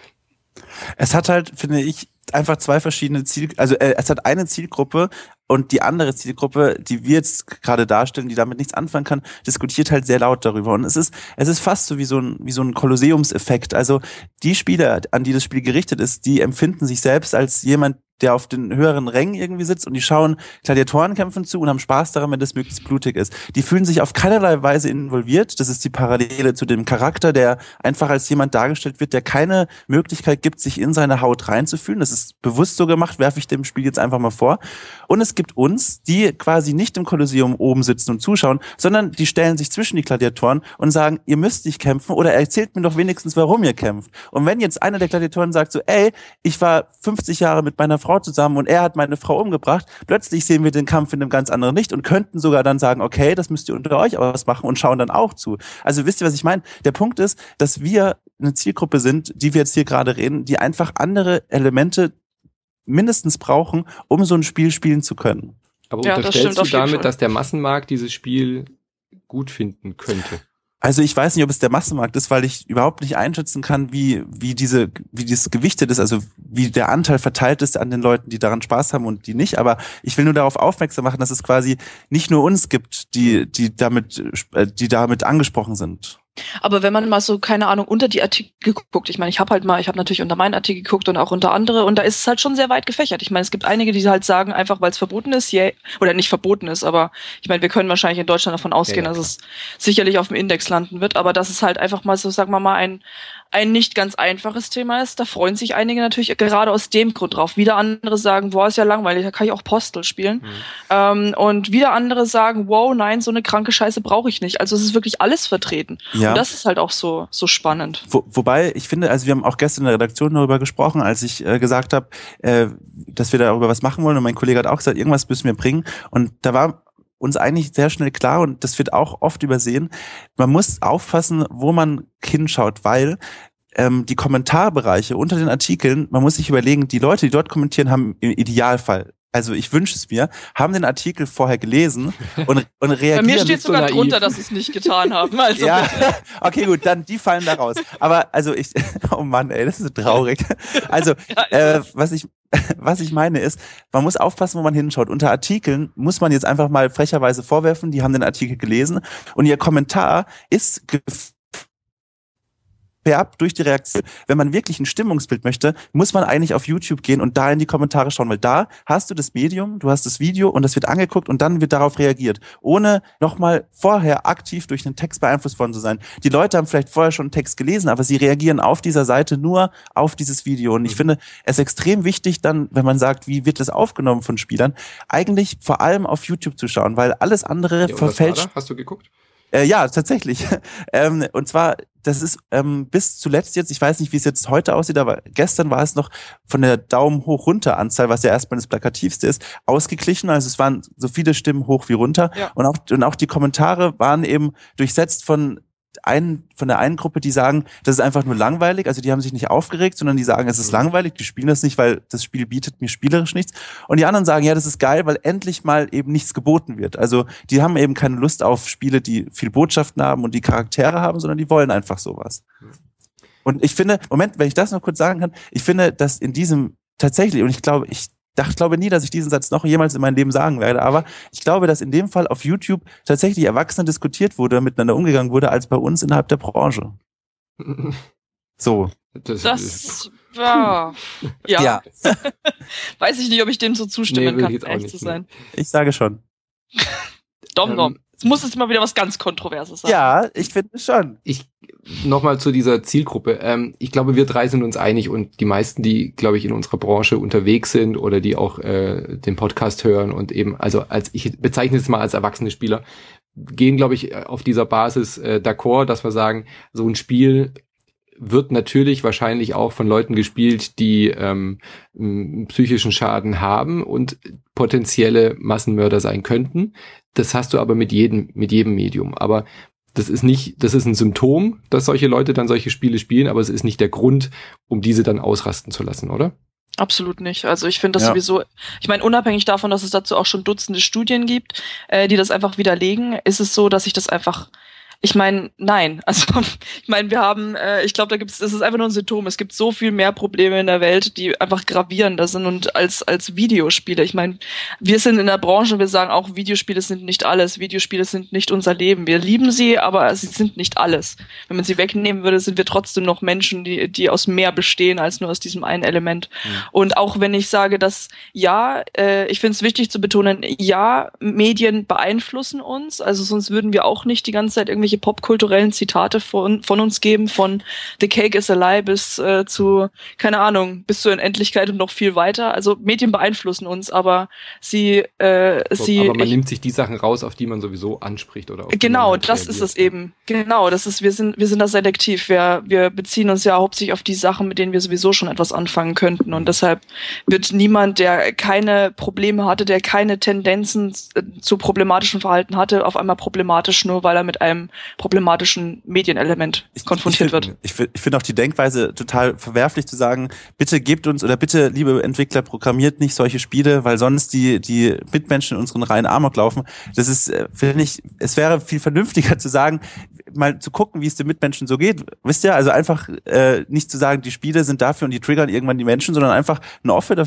Es hat halt, finde ich, einfach zwei verschiedene es hat eine Zielgruppe und die andere Zielgruppe, die wir jetzt gerade darstellen, die damit nichts anfangen kann, diskutiert halt sehr laut darüber. Und es ist fast so wie so ein Kolosseumseffekt. Also die Spieler, an die das Spiel gerichtet ist, die empfinden sich selbst als jemand, der auf den höheren Rängen irgendwie sitzt und die schauen Gladiatorenkämpfen zu und haben Spaß daran, wenn das möglichst blutig ist. Die fühlen sich auf keinerlei Weise involviert. Das ist die Parallele zu dem Charakter, der einfach als jemand dargestellt wird, der keine Möglichkeit gibt, sich in seine Haut reinzufühlen. Das ist bewusst so gemacht, werfe ich dem Spiel jetzt einfach mal vor. Und es gibt uns, die quasi nicht im Kolosseum oben sitzen und zuschauen, sondern die stellen sich zwischen die Gladiatoren und sagen, ihr müsst nicht kämpfen oder erzählt mir doch wenigstens, warum ihr kämpft. Und wenn jetzt einer der Gladiatoren sagt so, ey, ich war 50 Jahre mit meiner Frau zusammen und er hat meine Frau umgebracht, plötzlich sehen wir den Kampf in einem ganz anderen Licht und könnten sogar dann sagen, okay, das müsst ihr unter euch ausmachen und schauen dann auch zu. Also wisst ihr, was ich meine? Der Punkt ist, dass wir eine Zielgruppe sind, die wir jetzt hier gerade reden, die einfach andere Elemente mindestens brauchen, um so ein Spiel spielen zu können. Aber unterstellst du damit, dass der Massenmarkt dieses Spiel gut finden könnte? Also ich weiß nicht, ob es der Massenmarkt ist, weil ich überhaupt nicht einschätzen kann, wie das gewichtet ist, also wie der Anteil verteilt ist an den Leuten, die daran Spaß haben und die nicht. Aber ich will nur darauf aufmerksam machen, dass es quasi nicht nur uns gibt, die damit angesprochen sind. Aber wenn man mal so, keine Ahnung, unter die Artikel guckt, ich meine, ich habe natürlich unter meinen Artikel geguckt und auch unter andere und da ist es halt schon sehr weit gefächert. Ich meine, es gibt einige, die halt sagen, einfach weil es verboten ist, oder nicht verboten ist, aber ich meine, wir können wahrscheinlich in Deutschland davon ausgehen, dass es sicherlich auf dem Index landen wird, aber dass es halt einfach mal so, sagen wir mal, ein nicht ganz einfaches Thema ist, da freuen sich einige natürlich gerade aus dem Grund drauf. Wieder andere sagen, boah, ist ja langweilig, da kann ich auch Postal spielen. Und wieder andere sagen, wow, nein, so eine kranke Scheiße brauche ich nicht. Also es ist wirklich alles vertreten. Ja. Und das ist halt auch so spannend. Wobei, ich finde, also wir haben auch gestern in der Redaktion darüber gesprochen, als ich gesagt habe, dass wir darüber was machen wollen und mein Kollege hat auch gesagt, irgendwas müssen wir bringen. Und da war uns eigentlich sehr schnell klar und das wird auch oft übersehen, man muss aufpassen, wo man hinschaut, weil die Kommentarbereiche unter den Artikeln, man muss sich überlegen, die Leute, die dort kommentieren, haben im Idealfall, also ich wünsche es mir, haben den Artikel vorher gelesen und reagieren. Bei mir steht sogar drunter, dass sie es nicht getan haben. Also ja, okay, gut, dann die fallen da raus. Aber also oh Mann, ey, das ist so traurig. Also was ich meine ist, man muss aufpassen, wo man hinschaut. Unter Artikeln muss man jetzt einfach mal frecherweise vorwerfen, die haben den Artikel gelesen und ihr Kommentar ist färbt durch die Reaktion. Wenn man wirklich ein Stimmungsbild möchte, muss man eigentlich auf YouTube gehen und da in die Kommentare schauen, weil da hast du das Medium, du hast das Video und das wird angeguckt und dann wird darauf reagiert, ohne nochmal vorher aktiv durch einen Text beeinflusst worden zu sein. Die Leute haben vielleicht vorher schon einen Text gelesen, aber sie reagieren auf dieser Seite nur auf dieses Video. Und ich finde es extrem wichtig dann, wenn man sagt, wie wird das aufgenommen von Spielern, eigentlich vor allem auf YouTube zu schauen, weil alles andere verfälscht. Hast du geguckt? Ja, tatsächlich. Und zwar, das ist bis zuletzt jetzt, ich weiß nicht, wie es jetzt heute aussieht, aber gestern war es noch von der Daumen hoch runter Anzahl, was ja erstmal das Plakativste ist, ausgeglichen. Also es waren so viele Stimmen hoch wie runter. Ja. Und auch die Kommentare waren eben durchsetzt von der einen Gruppe, die sagen, das ist einfach nur langweilig, also die haben sich nicht aufgeregt, sondern die sagen, es ist langweilig, die spielen das nicht, weil das Spiel bietet mir spielerisch nichts. Und die anderen sagen, ja, das ist geil, weil endlich mal eben nichts geboten wird. Also die haben eben keine Lust auf Spiele, die viel Botschaften haben und die Charaktere haben, sondern die wollen einfach sowas. Und ich finde, Moment, wenn ich das noch kurz sagen kann, ich finde, dass in diesem tatsächlich, und ich glaube nie, dass ich diesen Satz noch jemals in meinem Leben sagen werde, aber ich glaube, dass in dem Fall auf YouTube tatsächlich erwachsener diskutiert wurde, miteinander umgegangen wurde, als bei uns innerhalb der Branche. So. Das war, ja. Weiß ich nicht, ob ich dem so zustimmen kann, ehrlich zu sein. Ich sage schon. Dom. Es muss jetzt mal wieder was ganz Kontroverses sein. Ja, ich finde schon. Nochmal zu dieser Zielgruppe. Ich glaube, wir drei sind uns einig und die meisten, die, glaube ich, in unserer Branche unterwegs sind oder die auch den Podcast hören und eben, also ich bezeichne es mal als erwachsene Spieler, gehen, glaube ich, auf dieser Basis d'accord, dass wir sagen, so ein Spiel wird natürlich wahrscheinlich auch von Leuten gespielt, die psychischen Schaden haben und potenzielle Massenmörder sein könnten. Das hast du aber mit jedem Medium. Aber das ist ein Symptom, dass solche Leute dann solche Spiele spielen, aber es ist nicht der Grund, um diese dann ausrasten zu lassen, oder? Absolut nicht. Also ich finde das sowieso, ich meine, unabhängig davon, dass es dazu auch schon Dutzende Studien gibt, die das einfach widerlegen, ist es so, dass ich das einfach, ich meine, nein. Also ich meine, wir haben, ich glaube, es ist einfach nur ein Symptom. Es gibt so viel mehr Probleme in der Welt, die einfach gravierender sind und als Videospiele. Ich meine, wir sind in der Branche, wir sagen auch, Videospiele sind nicht alles. Videospiele sind nicht unser Leben. Wir lieben sie, aber sie sind nicht alles. Wenn man sie wegnehmen würde, sind wir trotzdem noch Menschen, die aus mehr bestehen als nur aus diesem einen Element. Mhm. Und auch wenn ich sage, dass ich finde es wichtig zu betonen, ja, Medien beeinflussen uns. Also sonst würden wir auch nicht die ganze Zeit irgendwelche popkulturellen Zitate von uns geben, von The Cake is a Lie bis zu, keine Ahnung, bis zur Unendlichkeit und noch viel weiter. Also Medien beeinflussen uns, aber aber man nimmt sich die Sachen raus, auf die man sowieso anspricht oder auf genau, das ist es eben. Genau, das ist, wir sind da selektiv. Wir beziehen uns ja hauptsächlich auf die Sachen, mit denen wir sowieso schon etwas anfangen könnten und deshalb wird niemand, der keine Probleme hatte, der keine Tendenzen zu problematischem Verhalten hatte, auf einmal problematisch, nur weil er mit einem problematischen Medienelement konfrontiert wird. Ich finde auch die Denkweise total verwerflich zu sagen, bitte gebt uns oder bitte, liebe Entwickler, programmiert nicht solche Spiele, weil sonst die Mitmenschen in unseren Reihen Amok laufen. Das ist, finde ich, es wäre viel vernünftiger zu sagen, mal zu gucken, wie es den Mitmenschen so geht. Wisst ihr, also einfach nicht zu sagen, die Spiele sind dafür und die triggern irgendwann die Menschen, sondern einfach ein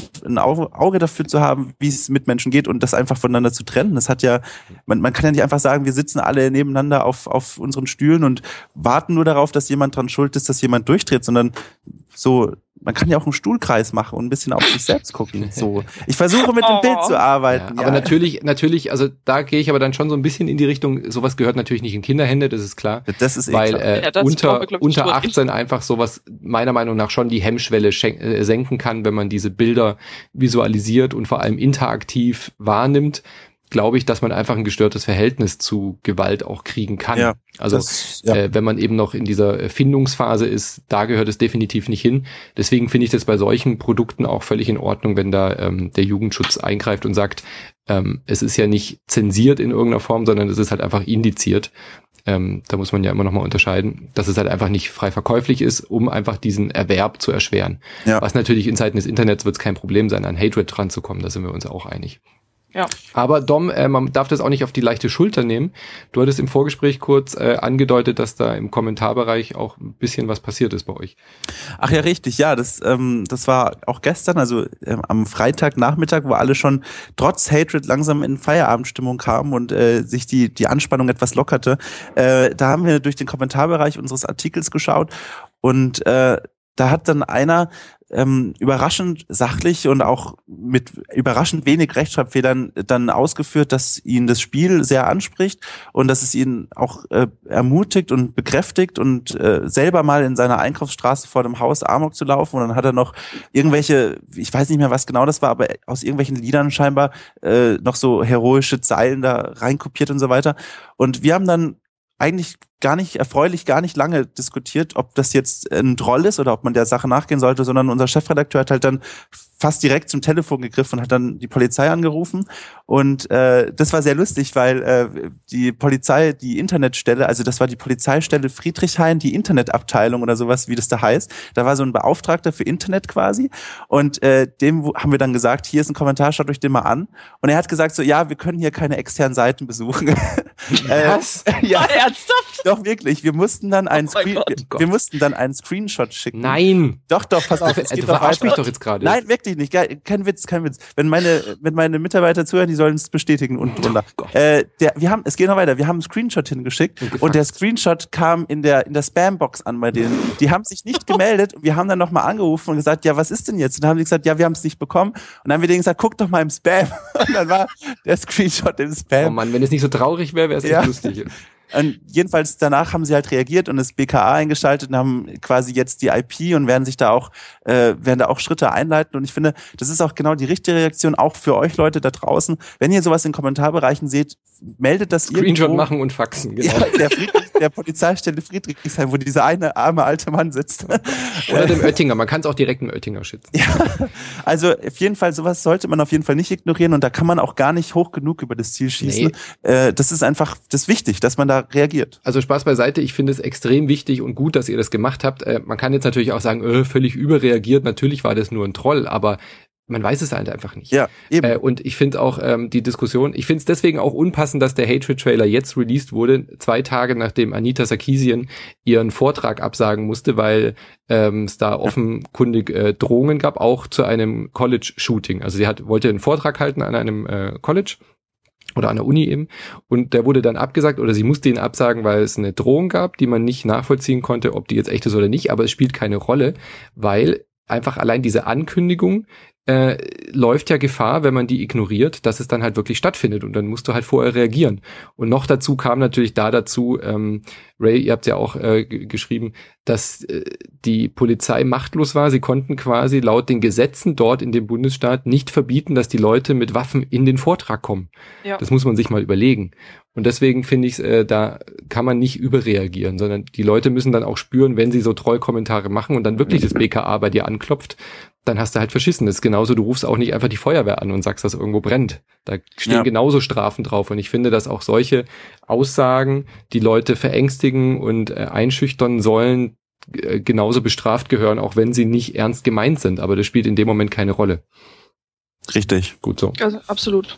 Auge dafür zu haben, wie es Mitmenschen geht und das einfach voneinander zu trennen. Das hat ja, man kann ja nicht einfach sagen, wir sitzen alle nebeneinander auf unseren Stühlen und warten nur darauf, dass jemand dran schuld ist, dass jemand durchdreht, sondern so, man kann ja auch einen Stuhlkreis machen und ein bisschen auf sich selbst gucken. So, ich versuche mit dem Bild zu arbeiten. Ja, aber natürlich, also da gehe ich aber dann schon so ein bisschen in die Richtung, sowas gehört natürlich nicht in Kinderhände, das ist klar. Das ist weil unter 18 einfach sowas meiner Meinung nach schon die Hemmschwelle senken kann, wenn man diese Bilder visualisiert und vor allem interaktiv wahrnimmt. Glaube ich, dass man einfach ein gestörtes Verhältnis zu Gewalt auch kriegen kann. Ja, also wenn man eben noch in dieser Findungsphase ist, da gehört es definitiv nicht hin. Deswegen finde ich das bei solchen Produkten auch völlig in Ordnung, wenn da der Jugendschutz eingreift und sagt, es ist ja nicht zensiert in irgendeiner Form, sondern es ist halt einfach indiziert. Da muss man ja immer noch mal unterscheiden, dass es halt einfach nicht frei verkäuflich ist, um einfach diesen Erwerb zu erschweren. Ja. Was natürlich in Zeiten des Internets wird es kein Problem sein, an Hatred dran zu kommen, da sind wir uns auch einig. Ja. Aber Dom, man darf das auch nicht auf die leichte Schulter nehmen. Du hattest im Vorgespräch kurz angedeutet, dass da im Kommentarbereich auch ein bisschen was passiert ist bei euch. Ach ja, richtig. Ja, das war auch gestern, also am Freitagnachmittag, wo alle schon trotz Hatred langsam in Feierabendstimmung kamen und sich die Anspannung etwas lockerte. Da haben wir durch den Kommentarbereich unseres Artikels geschaut. Und da hat dann einer überraschend sachlich und auch mit überraschend wenig Rechtschreibfehlern dann ausgeführt, dass ihn das Spiel sehr anspricht und dass es ihn auch ermutigt und bekräftigt und selber mal in seiner Einkaufsstraße vor dem Haus Amok zu laufen. Und dann hat er noch irgendwelche, ich weiß nicht mehr, was genau das war, aber aus irgendwelchen Liedern scheinbar noch so heroische Zeilen da reinkopiert und so weiter. Und wir haben dann eigentlich gar nicht lange diskutiert, ob das jetzt ein Troll ist oder ob man der Sache nachgehen sollte, sondern unser Chefredakteur hat halt dann fast direkt zum Telefon gegriffen und hat dann die Polizei angerufen. Und das war sehr lustig, weil die Polizei, die Internetstelle, also das war die Polizeistelle Friedrichshain, die Internetabteilung oder sowas, wie das da heißt. Da war so ein Beauftragter für Internet quasi. Und dem haben wir dann gesagt, hier ist ein Kommentar, schaut euch den mal an. Und er hat gesagt so, ja, wir können hier keine externen Seiten besuchen. Was? Ja, ernsthaft? Doch, wirklich. Wir mussten dann einen Screenshot schicken. Nein. Doch, pass auf. Du verarschst mich doch jetzt gerade. Nein, wirklich nicht. Kein Witz. Wenn meine Mitarbeiter zuhören, die sollen es bestätigen unten drunter. Es geht noch weiter. Wir haben einen Screenshot hingeschickt und der Screenshot kam in der Spambox an bei denen. Die haben sich nicht gemeldet. Wir haben dann nochmal angerufen und gesagt, ja, was ist denn jetzt? Und dann haben die gesagt, ja, wir haben es nicht bekommen. Und dann haben wir denen gesagt, guck doch mal im Spam. Und dann war der Screenshot im Spam. Oh Mann, wenn es nicht so traurig wäre, wäre es echt lustig. Und jedenfalls danach haben sie halt reagiert und das BKA eingeschaltet und haben quasi jetzt die IP und werden da auch Schritte einleiten. Und ich finde, das ist auch genau die richtige Reaktion, auch für euch Leute da draußen. Wenn ihr sowas in Kommentarbereichen seht, meldet das Screenshot irgendwo. machen und faxen, genau. Ja, der Polizeistelle Friedrichshain, wo dieser eine arme alte Mann sitzt. Oder dem Oettinger, man kann es auch direkt im Oettinger schützen. Ja, also auf jeden Fall, sowas sollte man auf jeden Fall nicht ignorieren und da kann man auch gar nicht hoch genug über das Ziel schießen. Nee. Das ist einfach das wichtig, dass man da reagiert. Also Spaß beiseite, ich finde es extrem wichtig und gut, dass ihr das gemacht habt. Man kann jetzt natürlich auch sagen, völlig überreagiert, natürlich war das nur ein Troll, aber man weiß es halt einfach nicht. Ja, eben. Und ich finde auch die Diskussion, ich finde es deswegen auch unpassend, dass der Hatred-Trailer jetzt released wurde, 2 Tage nachdem Anita Sarkeesian ihren Vortrag absagen musste, weil es da offenkundig Drohungen gab, auch zu einem College-Shooting. Also sie wollte einen Vortrag halten an einem College oder an der Uni eben und der wurde dann abgesagt oder sie musste ihn absagen, weil es eine Drohung gab, die man nicht nachvollziehen konnte, ob die jetzt echt ist oder nicht, aber es spielt keine Rolle, weil einfach allein diese Ankündigung läuft ja Gefahr, wenn man die ignoriert, dass es dann halt wirklich stattfindet und dann musst du halt vorher reagieren. Und noch dazu kam natürlich dazu, Ray, ihr habt ja auch geschrieben, dass die Polizei machtlos war. Sie konnten quasi laut den Gesetzen dort in dem Bundesstaat nicht verbieten, dass die Leute mit Waffen in den Vortrag kommen. Ja. Das muss man sich mal überlegen. Und deswegen finde ich, da kann man nicht überreagieren, sondern die Leute müssen dann auch spüren, wenn sie so Trollkommentare machen und dann wirklich das BKA bei dir anklopft, dann hast du halt verschissen. Das ist genauso, du rufst auch nicht einfach die Feuerwehr an und sagst, dass irgendwo brennt. Da stehen genauso Strafen drauf. Und ich finde, dass auch solche Aussagen, die Leute verängstigen und einschüchtern sollen, genauso bestraft gehören, auch wenn sie nicht ernst gemeint sind. Aber das spielt in dem Moment keine Rolle. Richtig. Gut so. Also, absolut.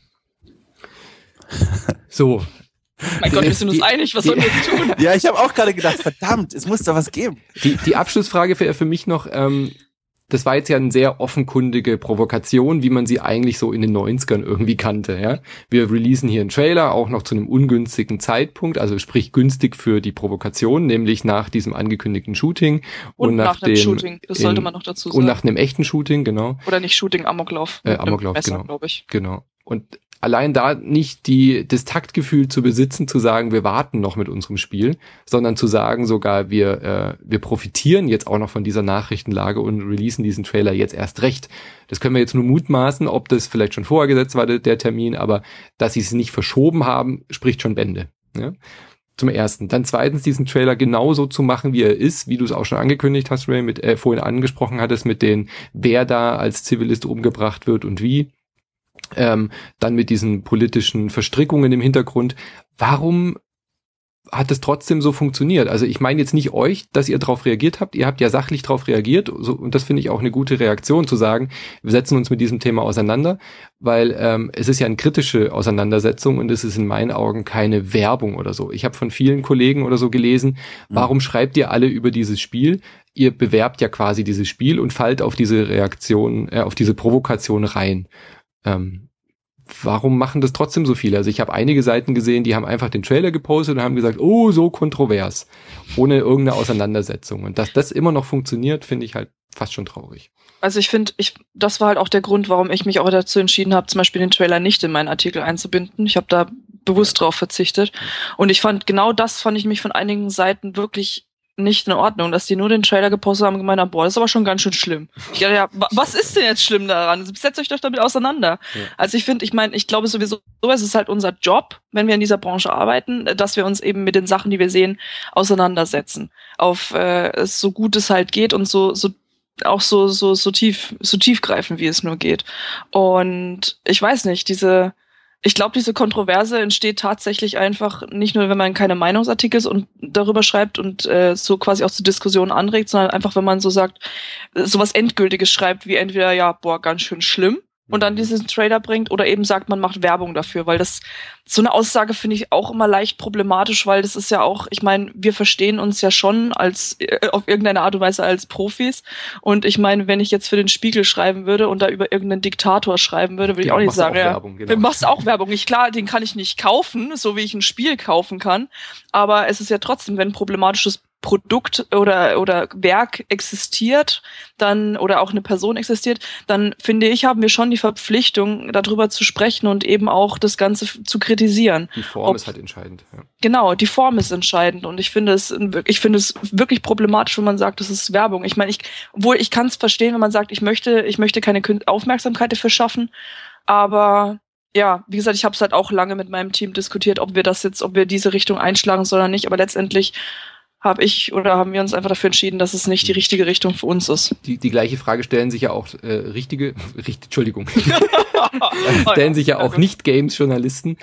So. Mein Gott, wir sind uns einig, was sollen wir jetzt tun? Ja, ich habe auch gerade gedacht, verdammt, es muss da was geben. Die Abschlussfrage für mich noch, das war jetzt ja eine sehr offenkundige Provokation, wie man sie eigentlich so in den 90ern irgendwie kannte. Ja? Wir releasen hier einen Trailer, auch noch zu einem ungünstigen Zeitpunkt, also sprich günstig für die Provokation, nämlich nach diesem angekündigten Shooting. Und nach dem Shooting, das sollte man noch dazu sagen. Und nach einem echten Shooting, genau. Oder nicht Shooting, Amoklauf. Amoklauf, Messer, genau. Glaube ich. Genau. Und allein da nicht das Taktgefühl zu besitzen, zu sagen, wir warten noch mit unserem Spiel, sondern zu sagen sogar, wir profitieren jetzt auch noch von dieser Nachrichtenlage und releasen diesen Trailer jetzt erst recht. Das können wir jetzt nur mutmaßen, ob das vielleicht schon vorher gesetzt war, der Termin, aber dass sie es nicht verschoben haben, spricht schon Bände. Ja? Zum Ersten. Dann zweitens, diesen Trailer genauso zu machen, wie er ist, wie du es auch schon angekündigt hast, Ray, vorhin angesprochen hattest, mit den, wer da als Zivilist umgebracht wird und wie. Dann mit diesen politischen Verstrickungen im Hintergrund. Warum hat es trotzdem so funktioniert? Also ich meine jetzt nicht euch, dass ihr darauf reagiert habt. Ihr habt ja sachlich darauf reagiert. Und das finde ich auch eine gute Reaktion, zu sagen, wir setzen uns mit diesem Thema auseinander, weil es ist ja eine kritische Auseinandersetzung und es ist in meinen Augen keine Werbung oder so. Ich habe von vielen Kollegen oder so gelesen, warum schreibt ihr alle über dieses Spiel? Ihr bewerbt ja quasi dieses Spiel und fallt auf diese Reaktion, auf diese Provokation rein. warum machen das trotzdem so viele? Also ich habe einige Seiten gesehen, die haben einfach den Trailer gepostet und haben gesagt, oh, so kontrovers, ohne irgendeine Auseinandersetzung. Und dass das immer noch funktioniert, finde ich halt fast schon traurig. Also ich finde, das war halt auch der Grund, warum ich mich auch dazu entschieden habe, zum Beispiel den Trailer nicht in meinen Artikel einzubinden. Ich habe da bewusst drauf verzichtet. Und ich fand ich mich von einigen Seiten wirklich nicht in Ordnung, dass die nur den Trailer gepostet haben und gemeint haben, boah, das ist aber schon ganz schön schlimm. Ja, was ist denn jetzt schlimm daran? Setzt euch doch damit auseinander. Ja. Also ich glaube sowieso, es ist halt unser Job, wenn wir in dieser Branche arbeiten, dass wir uns eben mit den Sachen, die wir sehen, auseinandersetzen. Auf so gut es halt geht und so tiefgreifend, wie es nur geht. Und ich weiß nicht, ich glaube, diese Kontroverse entsteht tatsächlich einfach nicht nur, wenn man keine Meinungsartikel darüber schreibt und so quasi auch zur Diskussion anregt, sondern einfach, wenn man so sagt, sowas Endgültiges schreibt, wie entweder, ja, boah, ganz schön schlimm, und dann diesen Trailer bringt, oder eben sagt, man macht Werbung dafür, weil so eine Aussage finde ich auch immer leicht problematisch, weil das ist ja auch, ich meine, wir verstehen uns ja schon auf irgendeine Art und Weise als Profis, und ich meine, wenn ich jetzt für den Spiegel schreiben würde und da über irgendeinen Diktator schreiben würde ich auch nicht sagen, ja, du machst auch Werbung. Klar, den kann ich nicht kaufen, so wie ich ein Spiel kaufen kann, aber es ist ja trotzdem, wenn ein problematisches Produkt oder Werk existiert, dann, oder auch eine Person existiert, dann finde ich, haben wir schon die Verpflichtung, darüber zu sprechen und eben auch das Ganze zu kritisieren. Die Form ist halt entscheidend. Ja. Genau, die Form ist entscheidend, und ich finde es wirklich problematisch, wenn man sagt, das ist Werbung. Ich meine, ich kann es verstehen, wenn man sagt, ich möchte keine Aufmerksamkeit dafür schaffen, aber ja, wie gesagt, ich habe es halt auch lange mit meinem Team diskutiert, ob wir diese Richtung einschlagen sollen oder nicht, aber letztendlich haben wir uns einfach dafür entschieden, dass es nicht die richtige Richtung für uns ist. Die gleiche Frage stellen sich ja auch stellen sich ja auch Nicht-Games-Journalisten.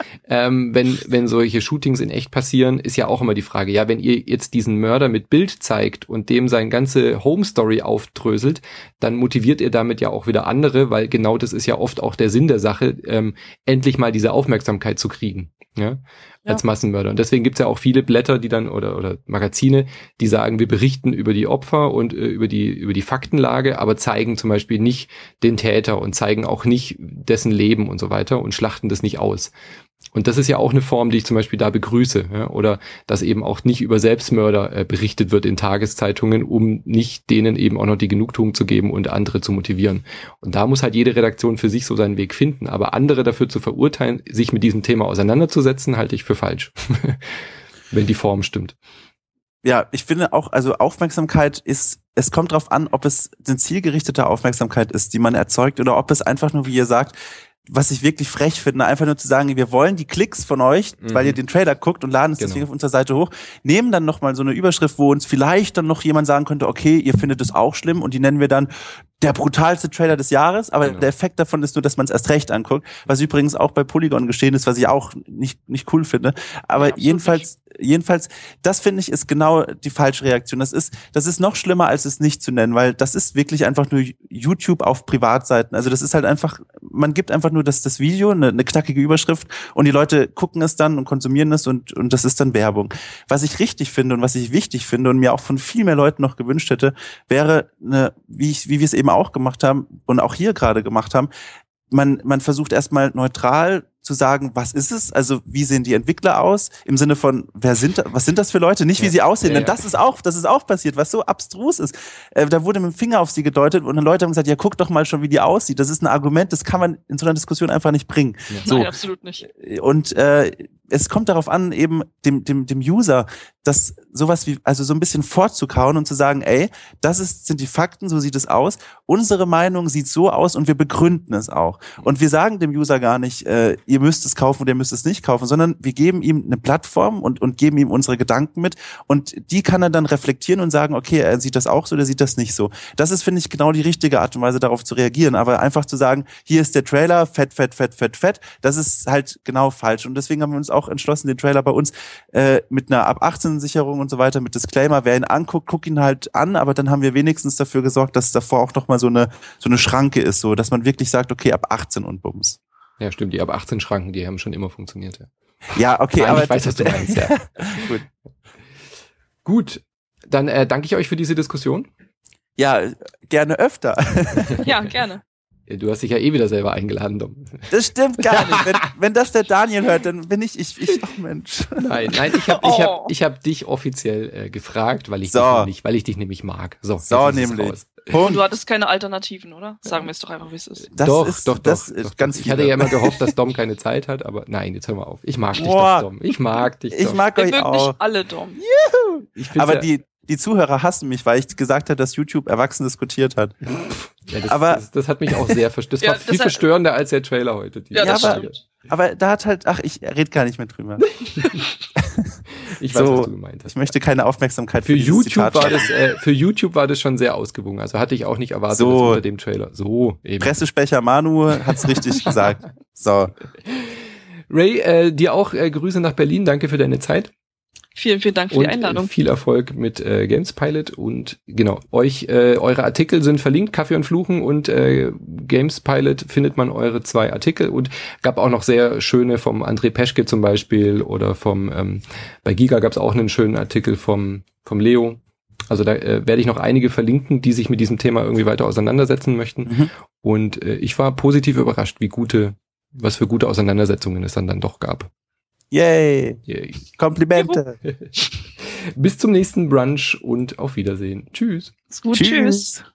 Wenn solche Shootings in echt passieren, ist ja auch immer die Frage, ja, wenn ihr jetzt diesen Mörder mit Bild zeigt und dem seine ganze Home-Story aufdröselt, dann motiviert ihr damit ja auch wieder andere, weil genau das ist ja oft auch der Sinn der Sache, endlich mal diese Aufmerksamkeit zu kriegen. Ja, als Massenmörder. Und deswegen gibt's ja auch viele Blätter, die dann oder Magazine, die sagen, wir berichten über die Opfer und über die Faktenlage, aber zeigen zum Beispiel nicht den Täter und zeigen auch nicht dessen Leben und so weiter und schlachten das nicht aus. Und das ist ja auch eine Form, die ich zum Beispiel da begrüße, ja? Oder dass eben auch nicht über Selbstmörder berichtet wird in Tageszeitungen, um nicht denen eben auch noch die Genugtuung zu geben und andere zu motivieren. Und da muss halt jede Redaktion für sich so seinen Weg finden. Aber andere dafür zu verurteilen, sich mit diesem Thema auseinanderzusetzen, halte ich für falsch, wenn die Form stimmt. Ja, ich finde auch, also Aufmerksamkeit es kommt drauf an, ob es eine zielgerichtete Aufmerksamkeit ist, die man erzeugt, oder ob es einfach nur, wie ihr sagt, was ich wirklich frech finde, einfach nur zu sagen, wir wollen die Klicks von euch, weil ihr den Trailer guckt, und laden es deswegen auf unserer Seite hoch, nehmen dann nochmal so eine Überschrift, wo uns vielleicht dann noch jemand sagen könnte, okay, ihr findet es auch schlimm, und die nennen wir dann der brutalste Trailer des Jahres, aber der Effekt davon ist nur, dass man es erst recht anguckt, was übrigens auch bei Polygon geschehen ist, was ich auch nicht cool finde, aber ja, jedenfalls, das finde ich ist genau die falsche Reaktion. Das ist noch schlimmer, als es nicht zu nennen, weil das ist wirklich einfach nur YouTube auf Privatseiten. Also das ist halt einfach, man gibt einfach nur das Video, eine knackige Überschrift, und die Leute gucken es dann und konsumieren es, und das ist dann Werbung. Was ich richtig finde und was ich wichtig finde und mir auch von viel mehr Leuten noch gewünscht hätte, wäre wie wir es eben auch gemacht haben und auch hier gerade gemacht haben, man versucht erstmal neutral zu sagen, was ist es? Also wie sehen die Entwickler aus? Im Sinne von, was sind das für Leute? Nicht wie sie aussehen, denn das ist auch passiert, was so abstrus ist. Da wurde mit dem Finger auf sie gedeutet, und dann Leute haben gesagt, ja, guck doch mal schon, wie die aussieht. Das ist ein Argument, das kann man in so einer Diskussion einfach nicht bringen. Ja. So. Nein, absolut nicht. Und es kommt darauf an, eben dem User das sowas wie, also so ein bisschen vorzukauen und zu sagen, ey, sind die Fakten, so sieht es aus. Unsere Meinung sieht so aus, und wir begründen es auch. Und wir sagen dem User gar nicht, ihr müsst es kaufen oder ihr müsst es nicht kaufen, sondern wir geben ihm eine Plattform und geben ihm unsere Gedanken mit, und die kann er dann reflektieren und sagen, okay, er sieht das auch so, der sieht das nicht so. Das ist, finde ich, genau die richtige Art und Weise, darauf zu reagieren. Aber einfach zu sagen, hier ist der Trailer, fett, das ist halt genau falsch. Und deswegen haben wir uns auch entschlossen, den Trailer bei uns mit einer Ab-18-Sicherung und so weiter, mit Disclaimer, wer ihn anguckt, guck ihn halt an, aber dann haben wir wenigstens dafür gesorgt, dass davor auch noch mal so eine Schranke ist, so dass man wirklich sagt, okay, ab 18 und Bums. Ja, stimmt, die ab 18 Schranken, die haben schon immer funktioniert. Ja, okay, nein, aber ich weiß, was du meinst, ja. Gut, dann danke ich euch für diese Diskussion. Ja, gerne öfter. Ja, gerne. Du hast dich ja eh wieder selber eingeladen, Dom. Das stimmt gar nicht. Wenn das der Daniel hört, dann bin ich ach Mensch. Nein, ich hab dich offiziell gefragt, weil ich dich nämlich mag. So nämlich. Und du hattest keine Alternativen, oder? Sagen wir es doch einfach, wie es ist. Doch. Ganz Ich hatte ja immer gehofft, dass Dom keine Zeit hat, aber nein, jetzt hör mal auf. Ich mag dich doch, Dom. Ich mag dich doch. Ich mag euch auch. Nicht alle, Dom. Juhu. Aber die Zuhörer hassen mich, weil ich gesagt habe, dass YouTube erwachsen diskutiert hat. Ja, das hat mich auch sehr verstört. Das war viel verstörender als der Trailer heute. Aber da hat halt, ich rede gar nicht mehr drüber. Ich weiß, was du gemeint hast. Ich möchte keine Aufmerksamkeit für YouTube für YouTube war das schon sehr ausgewogen. Also hatte ich auch nicht erwartet, dass unter dem Trailer. So, eben. Pressesprecher Manu hat's richtig gesagt. So. Ray, dir auch Grüße nach Berlin. Danke für deine Zeit. Vielen, vielen Dank für die Einladung. Viel Erfolg mit Gamespilot und genau, eure Artikel sind verlinkt, Kaffee und Fluchen und Gamespilot findet man eure 2 Artikel und gab auch noch sehr schöne vom André Peschke zum Beispiel oder bei Giga gab es auch einen schönen Artikel vom Leo. Also da werde ich noch einige verlinken, die sich mit diesem Thema irgendwie weiter auseinandersetzen möchten. Mhm. Und ich war positiv überrascht, was für gute Auseinandersetzungen es dann doch gab. Yay! Komplimente! Bis zum nächsten Brunch und auf Wiedersehen. Tschüss. Ist gut. Tschüss.